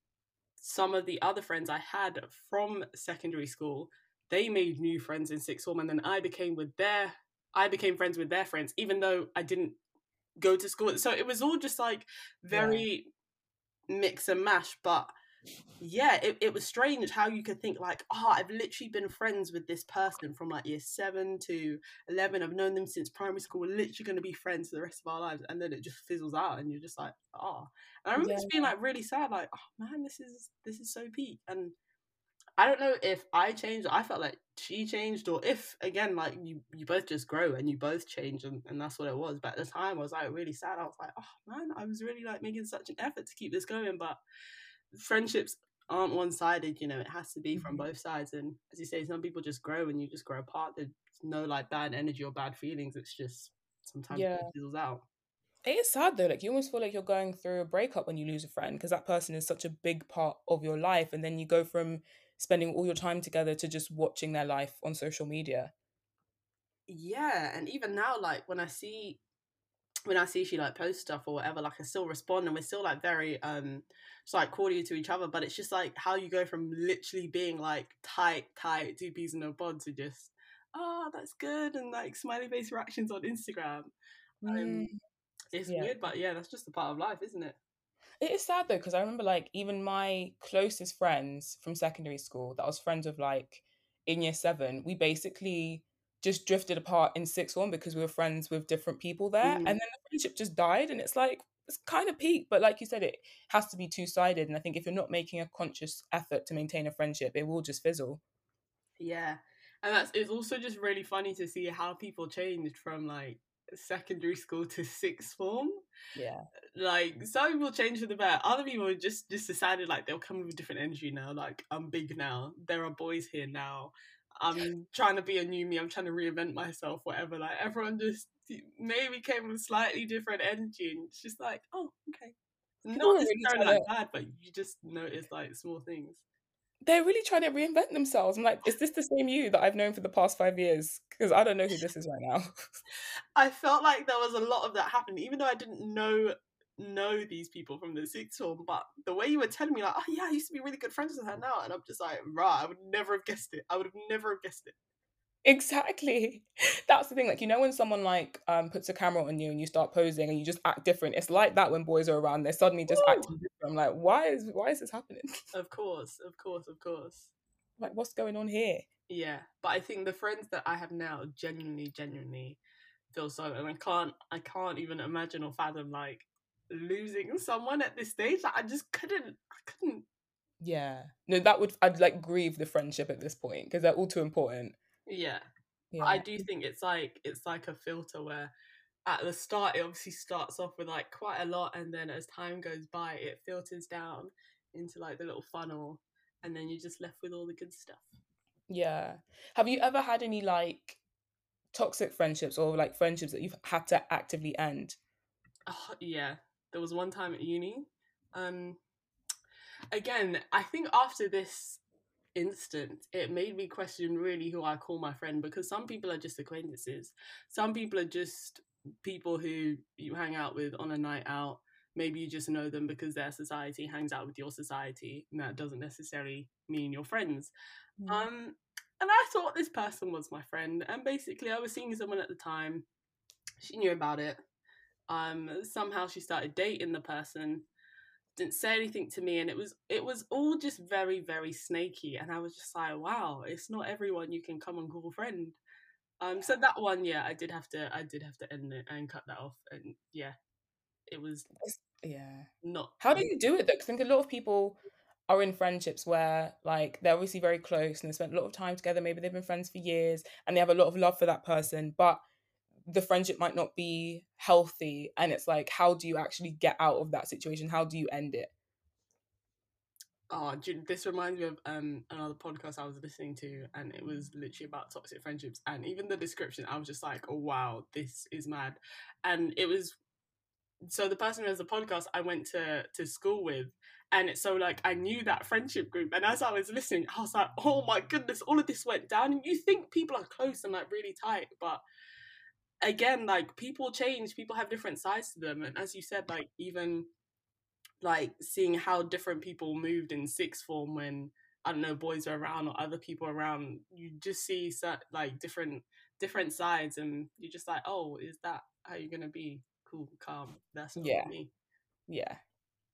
some of the other friends I had from secondary school, they made new friends in sixth form, and then I became with their I became friends with their friends, even though I didn't go to school. So it was all just like Yeah. very mix and mash. But yeah, it, it was strange how you could think like, oh, I've literally been friends with this person from like year seven to eleven. I've known them since primary school. We're literally going to be friends for the rest of our lives. And then it just fizzles out and you're just like, oh. And I remember Yeah. just being like really sad, like, oh man, this is this is so peak. And I don't know if I changed or I felt like she changed, or if again like you you both just grow and you both change, and, and that's what it was. But at the time I was like really sad. I was like, oh man, I was really like making such an effort to keep this going, but friendships aren't one-sided, you know. It has to be from Mhm. both sides. And as you say, some people just grow and you just grow apart. There's no like bad energy or bad feelings. It's just sometimes it Yeah. fizzles out. It is sad though. Like you almost feel like you're going through a breakup when you lose a friend because that person is such a big part of your life, and then you go from spending all your time together to just watching their life on social media. Yeah, and even now, like when I see when I see she like post stuff or whatever, like I still respond and we're still like very um just like cordial to each other. But it's just like how you go from literally being like tight, tight, two peas in a pod to just, oh, that's good, and like smiley face reactions on Instagram. Mm, Um, it's yeah. weird, but yeah, that's just a part of life, isn't it? It is sad though, because I remember like even my closest friends from secondary school that I was friends with like in year seven, we basically just drifted apart in sixth form because we were friends with different people there. Mm. And then the friendship just died. And it's like, it's kind of peak. But like you said, it has to be two sided. And I think if you're not making a conscious effort to maintain a friendship, it will just fizzle. Yeah. And that's it's also just really funny to see how people changed from like secondary school to sixth form. Yeah. Like some people change for the better. Other people just just decided like they'll come with a different energy now. Like I'm big now. There are boys here now. I'm trying to be a new me. I'm trying to reinvent myself. Whatever. Like everyone just maybe came with slightly different energy, and it's just like, oh, okay. People Not were really necessarily trying like to bad, but you just notice like small things. they're really trying to reinvent themselves. I'm like, is this the same you that I've known for the past five years? Because I don't know who this is right now. I felt like there was a lot of that happening, even though I didn't know know these people from the sixth form. But the way you were telling me, like, oh yeah, I used to be really good friends with her now, and I'm just like, rah, I would never have guessed it. I would have never have guessed it. Exactly. That's the thing. Like, you know, when someone like um puts a camera on you and you start posing and you just act different, it's like that when boys are around, they're suddenly just Woo! acting different. I'm like, why is why is this happening? Of course, of course, of course. Like, what's going on here? Yeah, but I think the friends that I have now genuinely, genuinely feel so, and I can't, I can't even imagine or fathom like losing someone at this stage. Like, I just couldn't, I couldn't. Yeah. No, that would I'd like grieve the friendship at this point because they're all too important. Yeah, but I Yeah. do think it's like it's like a filter where at the start it obviously starts off with like quite a lot, and then as time goes by it filters down into like the little funnel, and then you're just left with all the good stuff. Yeah. Have you ever had any like toxic friendships or like friendships that you've had to actively end? Oh, yeah, there was one time at uni. Um, again, I think after this instance, it made me question really who I call my friend, because some people are just acquaintances. Some people are just people who you hang out with on a night out. Maybe you just know them because their society hangs out with your society, and that doesn't necessarily mean you're friends. Mm. Um, and I thought this person was my friend, and basically I was seeing someone at the time. She knew about it. Um, somehow she started dating the person, didn't say anything to me, and it was it was all just very very snaky, and I was just like, wow, it's not everyone you can come and call friend. Um so that one, yeah, i did have to i did have to end it and cut that off, and yeah, it was It's- yeah. not How do um, you do it though? 'Cause I think a lot of people are in friendships where like they're obviously very close and they spent a lot of time together. Maybe they've been friends for years and they have a lot of love for that person, but the friendship might not be healthy. And it's like, how do you actually get out of that situation? How do you end it? oh, this reminds me of um another podcast I was listening to, and it was literally about toxic friendships, and even the description, I was just like, oh wow, this is mad. And it was, so the person who has the podcast I went to to school with, and it's so like I knew that friendship group, and as I was listening I was like, oh my goodness, all of this went down, and you think people are close and like really tight, but again, like people change, people have different sides to them, and as you said, like even like seeing how different people moved in sixth form when, I don't know, boys are around or other people around, you just see like different different sides, and you're just like, oh, is that how you're gonna be? Cool, calm, that's not Yeah. me. Yeah.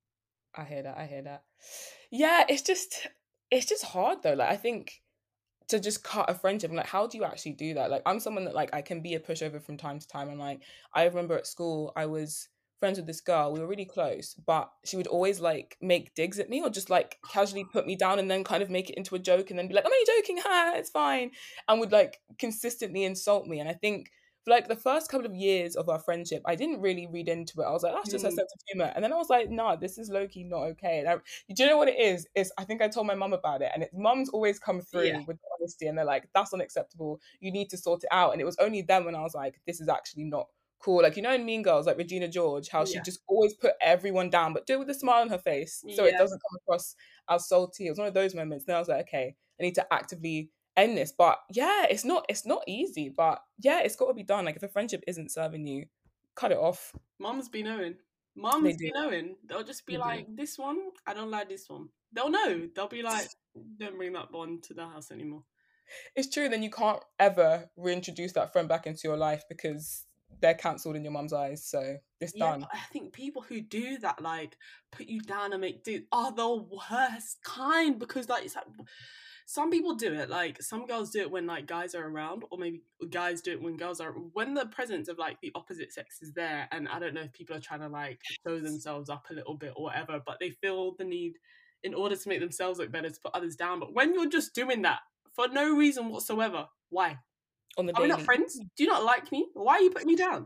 I hear that. I hear that. Yeah, it's just it's just hard though. Like I think to just cut a friendship, like how do you actually do that? Like I'm someone that like I can be a pushover from time to time, and like I remember at school I was friends with this girl. We were really close, but she would always like make digs at me or just like casually put me down and then kind of make it into a joke and then be like, I'm only joking, ha, it's fine, and would like consistently insult me. And I think for like the first couple of years of our friendship, I didn't really read into it. I was like, that's just her Mm, sense of humor. And then I was like, nah, this is low-key not okay. And I, do you know what it is? Is I think I told my mum about it, and it, mums always come yeah, through with honesty, and they're like, "That's unacceptable. You need to sort it out." And it was only then when I was like, "This is actually not cool." Like you know, in Mean Girls, like Regina George, how she yeah, just always put everyone down, but do it with a smile on her face, so it yeah. doesn't come across as salty. It was one of those moments. Then I was like, "Okay, I need to actively end this." But yeah, it's not it's not easy. But yeah, it's got to be done. Like if a friendship isn't serving you, cut it off. Mums be knowing. They Mums do. be knowing. They'll just be They do. like, this one, I don't like this one. They'll know. They'll be like, don't bring that one to the house anymore. It's true. Then you can't ever reintroduce that friend back into your life because they're cancelled in your mum's eyes. So it's Yeah, done. but I think people who do that, like, put you down and make do, are the worst kind because, like, it's like some people do it. Like, some girls do it when like guys are around, or maybe guys do it when girls are. When the presence of like the opposite sex is there, and I don't know if people are trying to like show themselves up a little bit or whatever, but they feel the need in order to make themselves look better to put others down. But when you're just doing that for no reason whatsoever, why? On the Are we not daily. friends? Do you not like me? Why are you putting me down?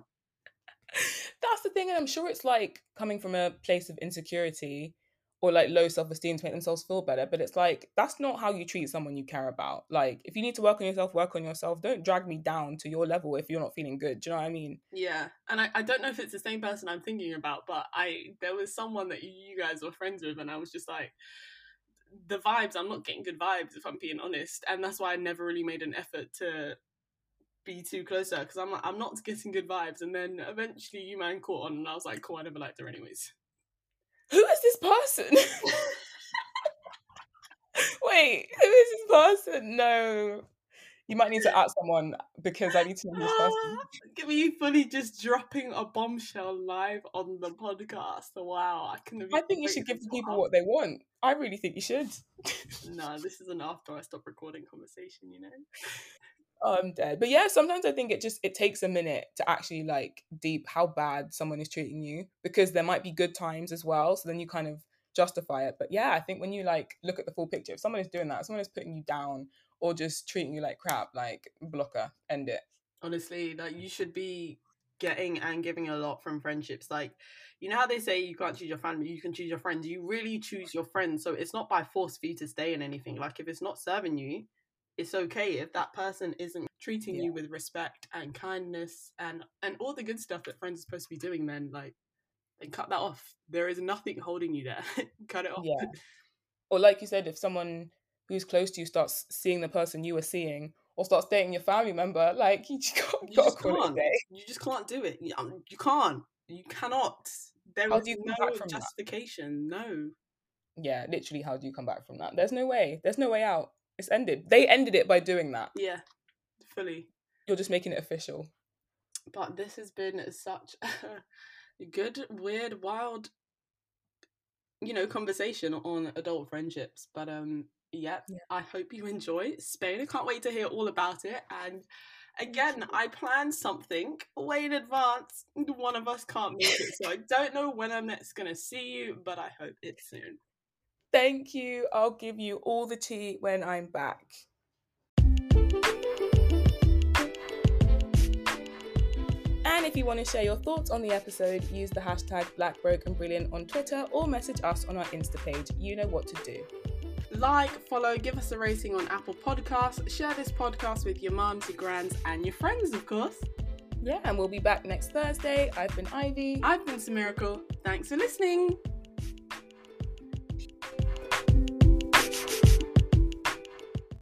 That's the thing, and I'm sure it's like coming from a place of insecurity or like low self-esteem to make themselves feel better, but it's like that's not how you treat someone you care about. Like if you need to work on yourself, work on yourself. Don't drag me down to your level if you're not feeling good. Do you know what I mean? Yeah, and I, I don't know if it's the same person I'm thinking about, but I there was someone that you guys were friends with, and I was just like, the vibes, I'm not getting good vibes if I'm being honest, and that's why I never really made an effort to be too close to her because I'm like, I'm not getting good vibes, and then eventually you man caught on, and I was like, cool, I never liked her anyways. Who is this person? Wait, who is this person? No. You might need to add someone because I need to know this person. Get me fully just dropping a bombshell live on the podcast. Wow, I couldn't have I even think you waited should give this the one people up. what they want. I really think you should. No, this is an after I stop recording conversation, you know? Oh, I'm dead. But yeah, sometimes I think it just it takes a minute to actually like deep how bad someone is treating you because there might be good times as well. So then you kind of justify it. But yeah, I think when you like look at the full picture, if someone is doing that, if someone is putting you down or just treating you like crap, like blocker, end it. Honestly, like you should be getting and giving a lot from friendships. Like, you know how they say you can't choose your family, you can choose your friends. You really choose your friends. So it's not by force for you to stay in anything. Like if it's not serving you, it's okay. If that person isn't treating Yeah. you with respect and kindness and and all the good stuff that friends are supposed to be doing, then like then cut that off. There is nothing holding you there. Cut it off. Yeah. Or like you said, if someone who's close to you starts seeing the person you were seeing or starts dating your family member, like you just got, You got to just call it a can't. day. You just can't do it. You, um, you can't. You cannot. There How is do you come no back from that? justification. No. Yeah, literally, how do you come back from that? There's no way. There's no way out. It's ended. They ended it by doing that. Yeah, fully. You're just making it official. But this has been such a good, weird, wild, you know, conversation on adult friendships. But um, yeah, Yeah. I hope you enjoy Spain. I can't wait to hear all about it. And again, I planned something way in advance. One of us can't make it, so I don't know when I'm next gonna see you, but I hope it's soon. Thank you. I'll give you all the tea when I'm back. And if you want to share your thoughts on the episode, use the hashtag Black Broke and Brilliant on Twitter or message us on our Insta page. You know what to do. Like, follow, give us a rating on Apple Podcasts, share this podcast with your mums, your grands, and your friends, of course. Yeah, and we'll be back next Thursday. I've been Ivy. I've been Samiracle. Thanks for listening.